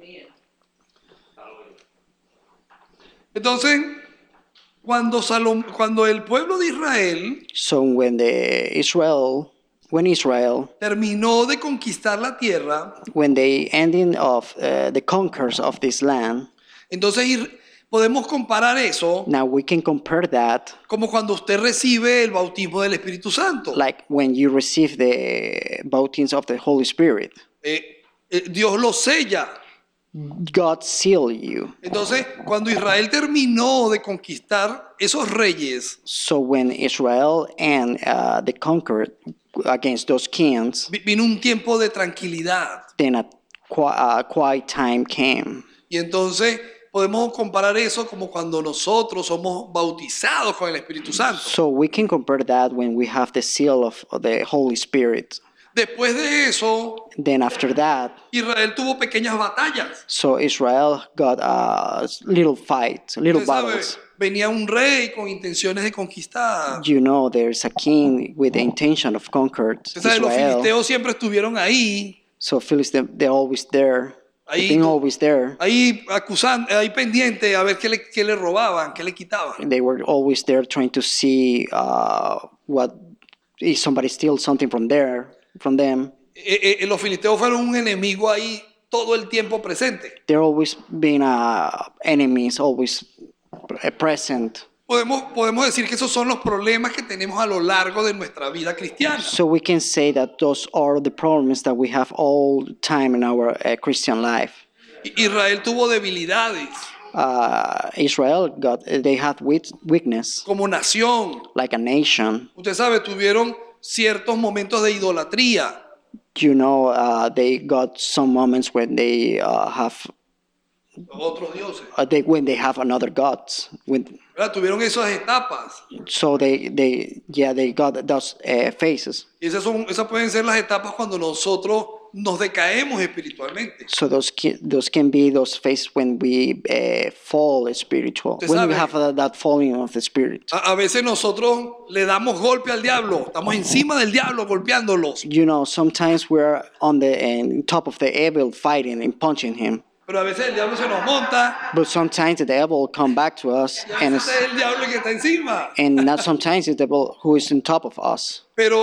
Entonces, cuando, Salom- cuando el pueblo de Israel So when the Israel, when Israel, terminó de conquistar la tierra, when the ending of uh, the conquers of this land, entonces ir- podemos comparar eso now we can compare that como cuando usted recibe el bautismo del Espíritu Santo. like when you receive the baptism of the Holy Spirit. Eh, eh, Dios lo sella. God seal you. Entonces, cuando Israel terminó de conquistar esos reyes, So when Israel and uh, the conquered against those kings, vi- vino un tiempo de tranquilidad. then a qui- uh, quiet time came. Y entonces podemos comparar eso como cuando nosotros somos bautizados con el Espíritu Santo. So we can compare that when we have the seal of of the Holy Spirit. Después de eso, Then after that, Israel tuvo pequeñas batallas. so Israel got a little fight, little Usted sabe, battles. venía un rey con intenciones de conquistar. You know, there's a king with the intention of conquer Usted sabe, los Israel. filisteos siempre estuvieron ahí. So Philistines, they're always there. Ahí, being always there. ahí acusando, ahí pendiente a ver qué le, qué le robaban, qué le quitaban. They were always there trying to see uh, what if somebody steals something from there, from them. Eh, eh, los filisteos fueron un enemigo ahí todo el tiempo presente. They're always being uh, enemies, always uh, present. Podemos, podemos decir que esos son los problemas que tenemos a lo largo de nuestra vida cristiana. So we can say that those are the problems that we have all the time in our uh, Christian life. Israel tuvo debilidades Uh, Israel got they had weak- weakness como nación. like a nation. Usted sabe, tuvieron ciertos momentos de idolatría. You know, uh, they got some moments when they uh, have Otros dioses. uh, they when they have another gods. When, ¿Verdad? Tuvieron esas etapas. so they they yeah they got those uh, phases. Y esas, son, esas pueden ser las etapas cuando nosotros nos decaemos espiritualmente. So those ki- those can be those phases when we uh, fall spiritual. Usted When we sabe- have uh, that falling of the spirit. A, a veces nosotros le damos golpe al diablo. Estamos encima del diablo golpeándolos. You know, sometimes we're on the uh, top of the evil, fighting and punching him. Pero a veces el diablo se nos monta. But sometimes the devil come back to us, Y a and veces it's, es el diablo el que está encima. and not sometimes it's the devil who is on top of us. Pero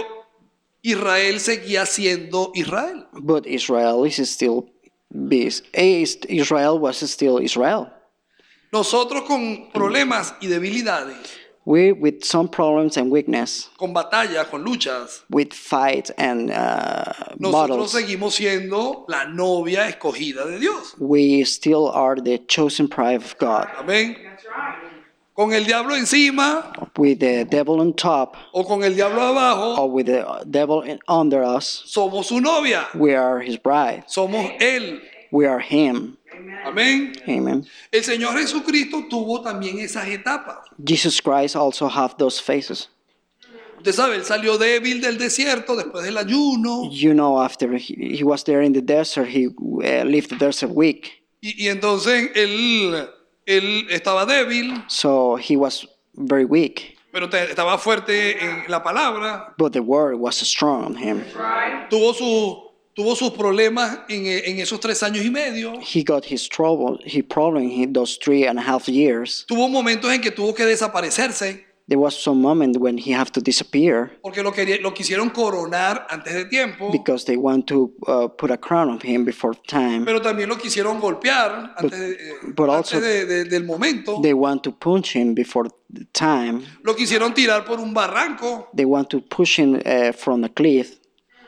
Israel seguía siendo Israel. But Israel is still beast. Israel was still Israel. Nosotros con problemas y debilidades, We with some problems and weakness, con batallas, con luchas, with fights and uh, nosotros battles, seguimos siendo la novia escogida de Dios. we still are the chosen bride of God. Amén. That's right. Con el diablo encima With the devil on top o con el diablo abajo, or with the devil in, under us, somos su novia. we are his bride. Somos él. We are him. Amén. Amen. El Señor Jesucristo tuvo también esas etapas. Jesus Christ also have those phases. Usted sabe, él salió débil del desierto después del ayuno. You know, after he, he was there in the desert, he uh, lived the desert week. Y, y entonces él, él estaba débil, So he was very weak, pero te- estaba fuerte en la palabra. but the word was strong on him. Tuvo, su, tuvo sus problemas en, en esos tres años y medio. He got his trouble, his problem in those three and a half years. Tuvo momentos en que tuvo que desaparecerse There was some moment when he had to disappear porque lo, quería- lo quisieron coronar antes de tiempo, because they want to uh, put a crown on him before time. pero también lo quisieron golpear antes, de- eh, but antes also- de- de- del momento. They want to punch him before the time. Lo quisieron tirar por un barranco. They want to push him uh, from the cliff.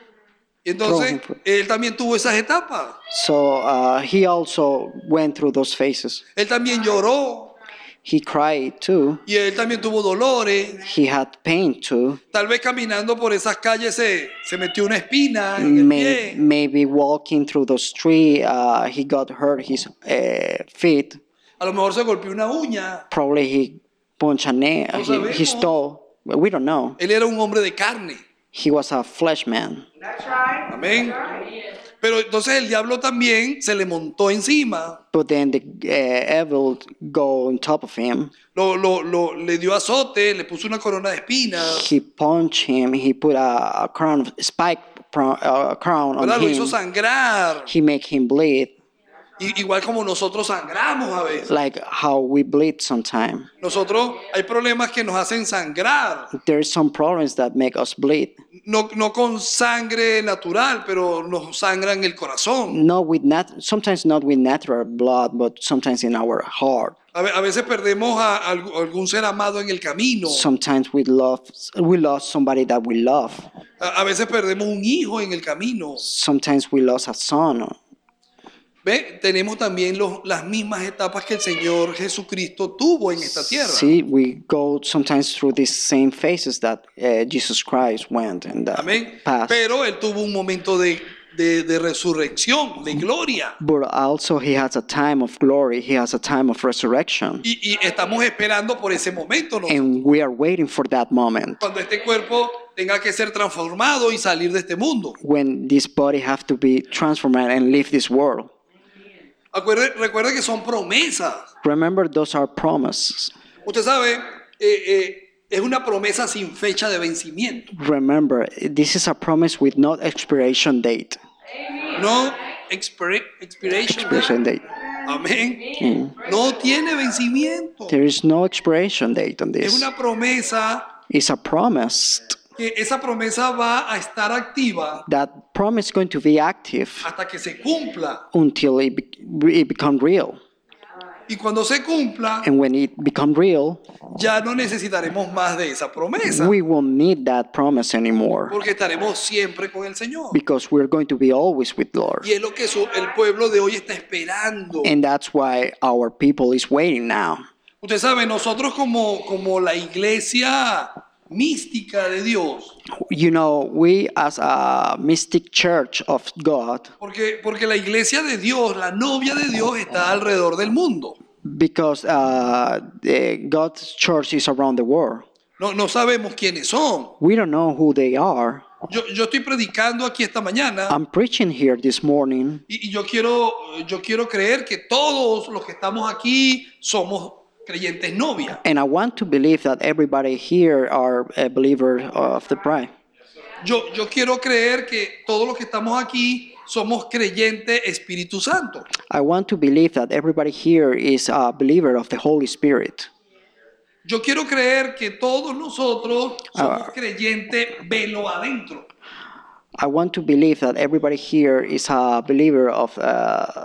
Y entonces Throw him. él también tuvo esas etapas. So uh, he also went through those phases. Él también lloró He cried too. y él también tuvo dolores. He had pain too. Tal vez caminando por esas calles se, se metió una espina en el May, pie. maybe walking through those trees, uh, he got hurt his uh, feet. A lo mejor se golpeó una uña. Probably he punched a nail, No he, his sabemos. toe. We don't know. Él era un hombre de carne. He was a flesh man. That's right. Amén. Pero entonces el diablo también se le montó encima. But then the uh, evil go on top of him. Lo, lo, lo- le dio azote, le puso una corona de espinas. He punched him. He put a, a crown, of spike pro- uh, crown on ¿Verdad? Lo hizo him. sangrar. He make him bleed, I- igual como nosotros sangramos a veces. like how we bleed sometimes. Nosotros hay problemas que nos hacen sangrar. There is some problems that make us bleed. No, no con sangre natural, pero nos sangran el corazón. Not with nat- sometimes not with natural blood, but sometimes in our heart. A, ve- a veces perdemos a, a alg- algún ser amado en el camino. Sometimes we love we lost somebody that we love. A, a veces perdemos un hijo en el camino. Sometimes we lost a son. ¿Ve? Tenemos también los- las mismas etapas que el Señor Jesucristo tuvo en esta tierra. See, we go sometimes through these same phases that uh, Jesus Christ went in the Amén. past. Pero Él tuvo un momento de, de, de resurrección, de gloria. But also he has a time of glory. He has a time of resurrection. Y, y estamos esperando por ese momento, ¿no? And we are waiting for that moment Cuando este cuerpo tenga que ser transformado y salir de este mundo. when this body have to be transformed and leave this world. Acuerde, recuerde que son promesas. Remember, those are promises. Usted sabe, eh, eh, es una promesa sin fecha de vencimiento. Remember, this is a promise with no expiration date. No, expira- expiration expiration date. date. Amén. Mm. No tiene vencimiento. There is no expiration date on Es this. una promesa It's a promise. que esa promesa va a estar activa That promise is going to be active hasta que se cumpla. until it, be, it becomes real. Y cuando se cumpla, And when it becomes real, ya no necesitaremos más de esa promesa, we won't need that promise anymore porque estaremos siempre con el Señor. because we're going to be always with Lord. Y es lo que su- el pueblo de hoy está esperando. And that's why our people is waiting now. Usted sabe, nosotros como, como la iglesia mística de Dios, You know, we as a mystic church of God, porque, porque la iglesia de Dios, la novia de Dios, está alrededor del mundo. because uh, the God's church is around the world. No, no sabemos quiénes son. We don't know who they are. Yo, yo estoy predicando aquí esta mañana I'm preaching here this morning, y, y yo, quiero, yo quiero creer que todos los que estamos aquí somos creyentes novia. and I want to believe that everybody here are a believer of the bride. Yo, yo quiero creer que todos los que estamos aquí somos creyentes Espíritu Santo. I want to believe that everybody here is a believer of the Holy Spirit. Yo quiero creer que todos nosotros somos Ah. creyentes velo adentro. I want to believe that everybody here is a believer of uh,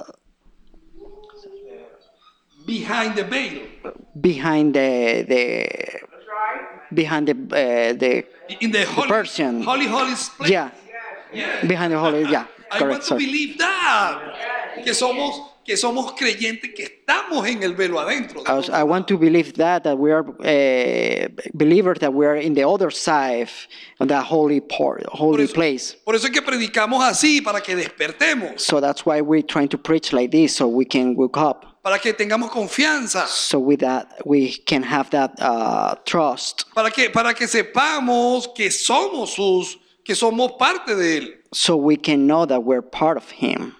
Behind the veil. behind the the That's right. behind the uh, the In the holy, person. holy, holy place. yeah Yeah. behind the holy yeah I want correct to sorry. believe that. Que somos, que somos creyentes que estamos en el velo adentro. I, was, I want to believe that that we are uh, believers that we are in the other side of that holy part, Por holy eso, place. por eso es que predicamos así, para que despertemos, So that's why we're trying to preach like this, so we can wake up. para que tengamos confianza, So with that, we can have that uh, trust. para que, para que sepamos que somos sus, que somos parte de Él. So we can know that we're part of Him.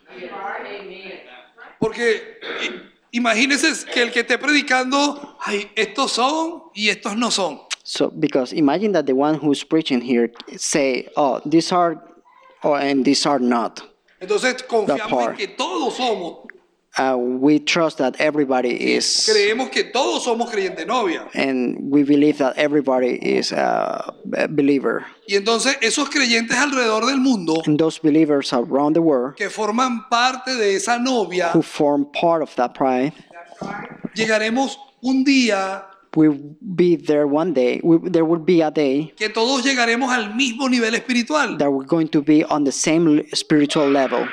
Porque eh, imagínense que el que esté predicando, ay, estos son y estos no son. So because imagine that the one who's preaching here say, "Oh, these are, oh, and these are not." Entonces confiamos en part. que todos somos, Uh, we trust that everybody is, creemos que todos somos creyentes novia. and we believe that everybody is a believer. Y entonces esos creyentes alrededor del mundo And those believers around the world que forman parte de esa novia, who form part of that pride, llegaremos un día will be there one day. We, there will be a day que todos llegaremos al mismo nivel espiritual. that we're going to be on the same spiritual level.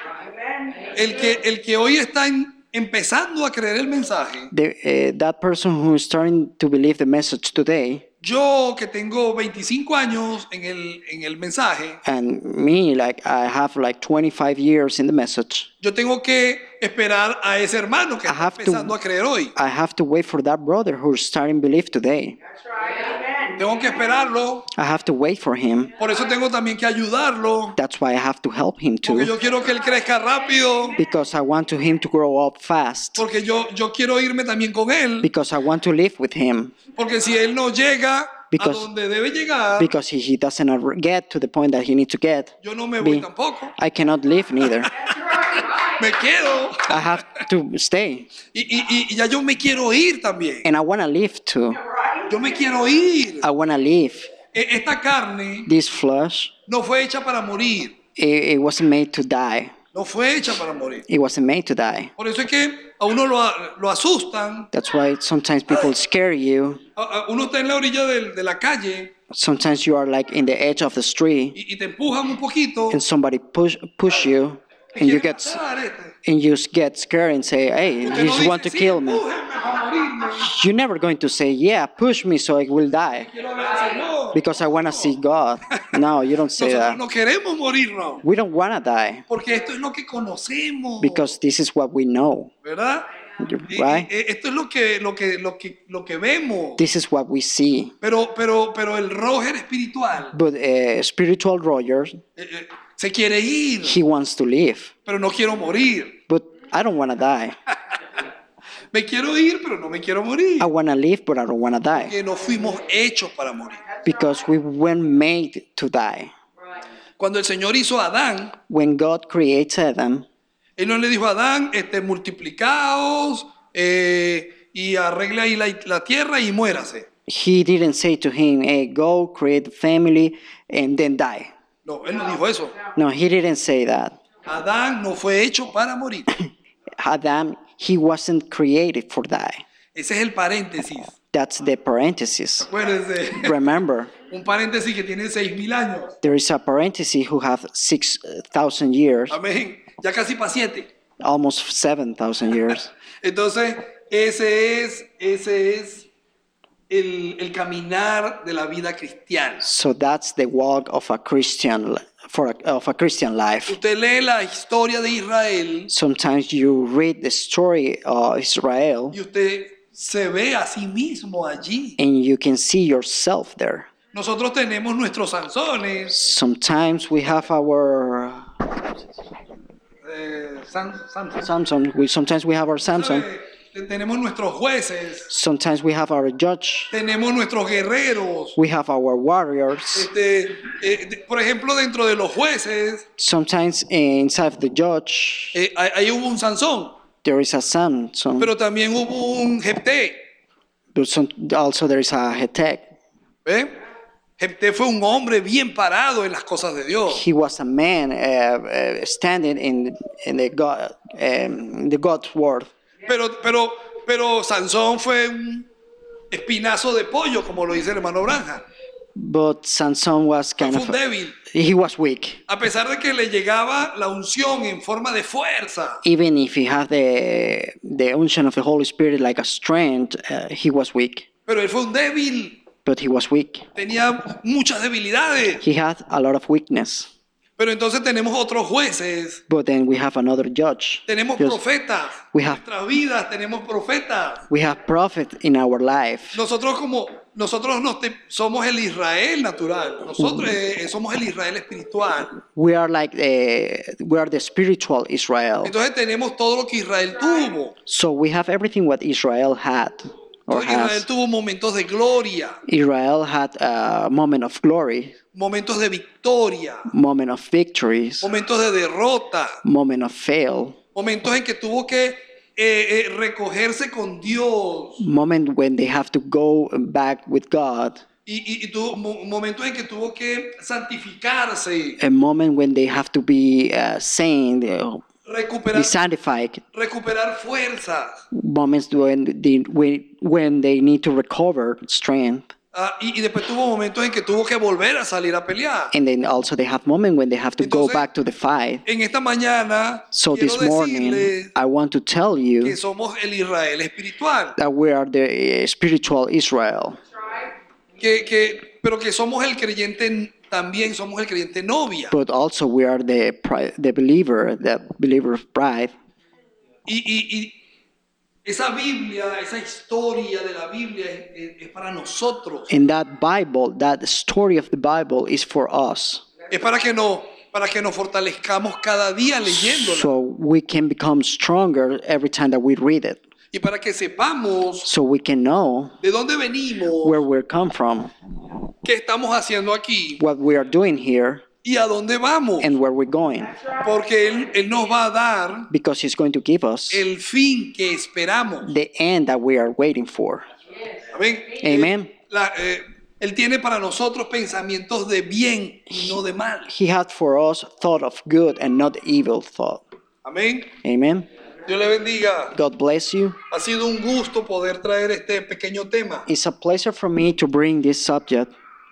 El que, el que hoy está en- empezando a creer el mensaje, The, uh, that person who is starting to believe the message today, yo que tengo veinticinco años en el, en el mensaje, and me, like I have like twenty-five years in the message, yo tengo que esperar a ese hermano que I está have to- empezando a creer hoy. I have to wait for that brother who's starting to believe today. That's right. Amen. Tengo que esperarlo, I have to wait for him. por eso tengo también que ayudarlo, That's why I have to help him porque too, yo quiero que él crezca rápido, because I want to him to grow up fast, porque yo, yo quiero irme también con él, because I want to live with him, porque si él no llega Because- a donde debe llegar, because he, he doesn't ever get to the point that he needs to get. yo no me voy Me. tampoco, I cannot live neither. me quedo. I have to stay, Y, y, y ya yo me quiero ir también. and I want to live too. Yo me quiero ir. I want to live. E- Esta carne This flesh, no fue hecha para morir. it, it wasn't made to die. No fue hecha para morir. It wasn't made to die. Por eso es que a uno lo, a- lo asustan. That's why sometimes people scare you. A- a- Uno está en la orilla del- de, la calle Sometimes you are like in the edge of the street, y, y te empujan un poquito. and somebody push push you, Te and you quieren get matar, este. and you get scared and say, "Hey, Usted you no just dice, want to "Sí, kill me." empújenme para morirme. You're never going to say, "Yeah, push me so I will die Quiero ver al Señor. because I want to see God." No, you don't say Nosotros that. no queremos morirnos. We don't want to die Porque esto es lo que conocemos. because this is what we know, ¿Verdad? Y- y- right? y esto es lo que, lo que, lo que, lo que vemos. This is what we see. Pero, pero, pero el Roger espiritual But uh, spiritual Roger, eh, eh, se quiere ir, he wants to live, pero no quiero morir. but I don't want to die. Me quiero ir, pero no me quiero morir. I want to live, but I don't want to die Que no fuimos hechos para morir. because we weren't made to die. Cuando el Señor hizo a Adán, When God creates Adam, Él no le dijo a Adán, este, multiplicaos eh, y arregle ahí la, la tierra y muérase. He didn't say to him, hey, go create a family and then die. No, él no dijo eso. No, he didn't say that. Adán no fue hecho para morir. Adam, he wasn't created for die. Ese es el paréntesis. That's the parenthesis. Acuérdense. Remember, Un paréntesis que tiene seis mil años. there is a parenthesis who have six thousand years, Amén. Ya casi para siete. almost seven thousand years. Entonces, ese es, ese es el, el caminar de la vida cristiana. So that's the walk of a Christian for a, of a Christian life. Usted lee la historia de Israel Sometimes you read the story of Israel y usted se ve a sí mismo allí. and you can see yourself there. Nosotros tenemos nuestros Sansones, Sometimes we have our eh, San- Samson, Samson. We sometimes we have our Samson. ¿sabe? Tenemos nuestros jueces, Sometimes we have our judge. tenemos nuestros guerreros. We have our warriors. Este, eh, de- por ejemplo, dentro de los jueces, Sometimes inside the judge eh, ahí ahí hubo un Sansón, there is a Samson. pero también hubo un Jefté. But some, also there is a Hetek. ¿Ve? Jefté fue un hombre bien parado en las cosas de Dios. He was a man uh, uh, standing in in the God um, the God's word. Pero, pero, pero Sansón fue un espinazo de pollo, como lo dice el hermano Branja. But Samson was kind Fue of un débil. he was weak. A pesar de que le llegaba la unción en forma de fuerza. Even if he had the the unction of the Holy Spirit like a strength, uh, he was weak. Pero él fue un débil. But he was weak. Tenía muchas debilidades. He had a lot of weakness. Pero entonces tenemos otros jueces. But then we have another judge. Tenemos Yes. profetas. We En have- nuestras vidas tenemos profetas. We have prophet in our life. Nosotros como nosotros nos te- somos el Israel natural. Nosotros eh, somos el Israel espiritual. We are like the we are the spiritual Israel. Entonces tenemos todo lo que Israel tuvo. So we have everything what Israel had or Porque Israel has. tuvo momentos de gloria, Israel had a moment of glory, momentos de victoria, moment of victories, momentos de derrota, moment of fail, momentos en que tuvo que eh, eh, recogerse con Dios moment when they have to go back with God, y, y, y tuvo mo- momentos en que tuvo que santificarse, a moment when they have to be uh, saint, uh, recuperar, be sanctified, recuperar fuerzas. moments when they, when when they need to recover strength. Ah, y, y después tuvo momentos en que tuvo que volver a salir a pelear. And then also they have moment when they have to go Entonces, back to the fight. En esta mañana So quiero this morning, decirles I want to tell que you somos el Israel espiritual, that we are the uh, spiritual Israel, que, que, pero que somos el creyente, también somos el creyente novia. but also we are the pri- the believer, the believer bride. Y, y, y esa Biblia, esa historia de la Biblia es, es- es para nosotros. And that Bible, that story of the Bible is for us, Es para que nos, para que nos fortalezcamos cada día leyéndola. so we can become stronger every time that we read it, Y para que sepamos so we can know de dónde venimos, where we come from, qué estamos haciendo aquí what we are doing here, y a dónde vamos. and where we're going, Porque Él, Él nos va a dar because He's going to give us el fin que esperamos. the end that we are waiting for. Amén. Amen. Eh, la- eh, él tiene para nosotros pensamientos de bien y no de mal. He had for us thought of good and not evil thought. Amén. Amen. Dios le bendiga. God bless you. Ha sido un gusto poder traer este pequeño tema. It's a pleasure for me to bring this subject.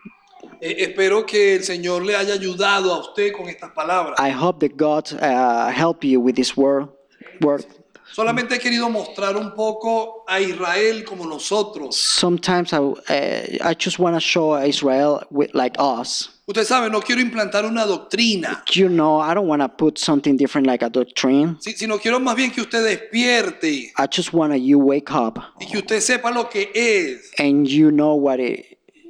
Eh, espero que el Señor le haya ayudado a usted con estas palabras. I hope that God uh, help you with this word. word. Solamente he querido mostrar un poco a Israel como nosotros. Sometimes I, uh, I just want to show Israel with, like us. Usted sabe, no quiero implantar una doctrina, You know, I don't want to put something different like a doctrine. si- sino quiero más bien que usted despierte I just want you wake up y que usted sepa lo que es, and you know what it,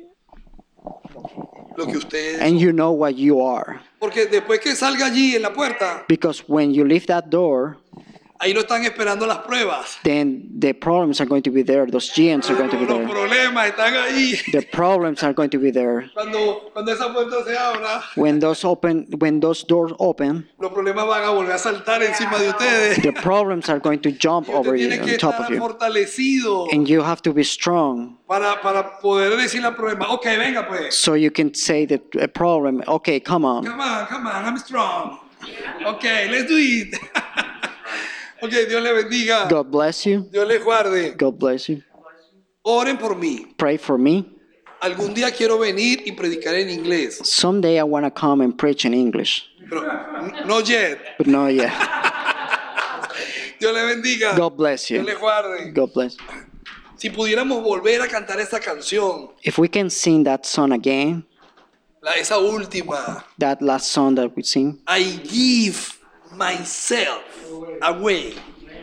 lo que usted es. and you know what you are. Porque después que salga allí en la puerta, Because when you leave that door, ahí lo están esperando las pruebas. then the problems are going to be there. Those giants are going to be Los there. problemas están ahí. The problems are going to be there. Cuando, cuando esa puerta se abra, When those open, when those doors open, los problemas van a volver a saltar encima de ustedes. the problems are going to jump Y usted over you, tiene que on top estar of you, fortalecido and you have to be strong. para, para poder decirle al problema, ok, venga pues. So you can say that a problem. Okay, come on. Come on, come on, I'm strong. Ok, let's do it. Ok, Dios le bendiga. God bless you. Dios les guarde. God bless you. Oren por mí. Pray for me. Algún día quiero venir y predicar en inglés. Someday I want to come and preach in English, Pero no yet. but no yet. Dios le bendiga. God bless Dios you. les guarde. God bless. Si pudiéramos volver a cantar esta canción, If we can sing that song again, la, esa última, that last song that we sing, I give myself away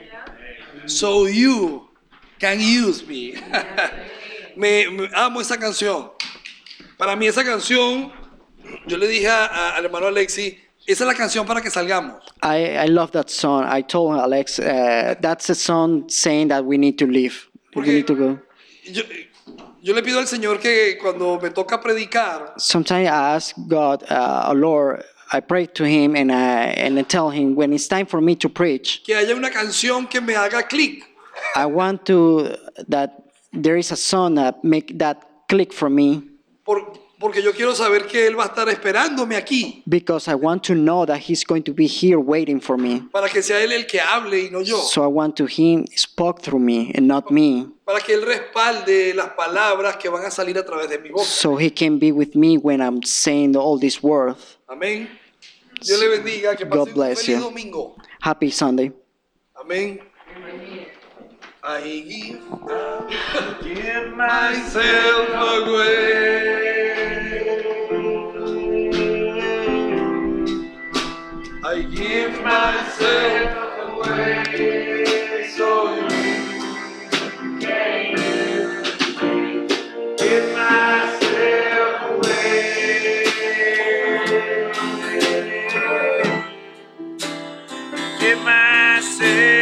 so you can use me. me, me- amo esa canción. Para mí esa canción, yo le dije a- a- al hermano Alexi, esa es la canción para que salgamos. I, I love that song. I told Alex uh, that's a song saying that we need to leave. We Porque need to go. yo, yo le pido al Señor que cuando me toca predicar, Sometimes I ask God, uh, Lord, I pray to Him and I and I tell Him when it's time for me to preach, que haya una canción que me haga clic. I want to that there is a song that make that click for me Por- porque yo quiero saber que Él va a estar esperándome aquí, because I want to know that He's going to be here waiting for me. para que sea Él el que hable y no yo. So I want to Him spoke through me and not me, Para que Él respalde las palabras que van a salir a través de mi boca. so He can be with me when I'm saying all these words. Amén. Dios le bendiga. Que God pasen un bless feliz you. domingo. Happy Sunday. Amén. I give, I give myself away. I give myself away so you can give myself away. Give myself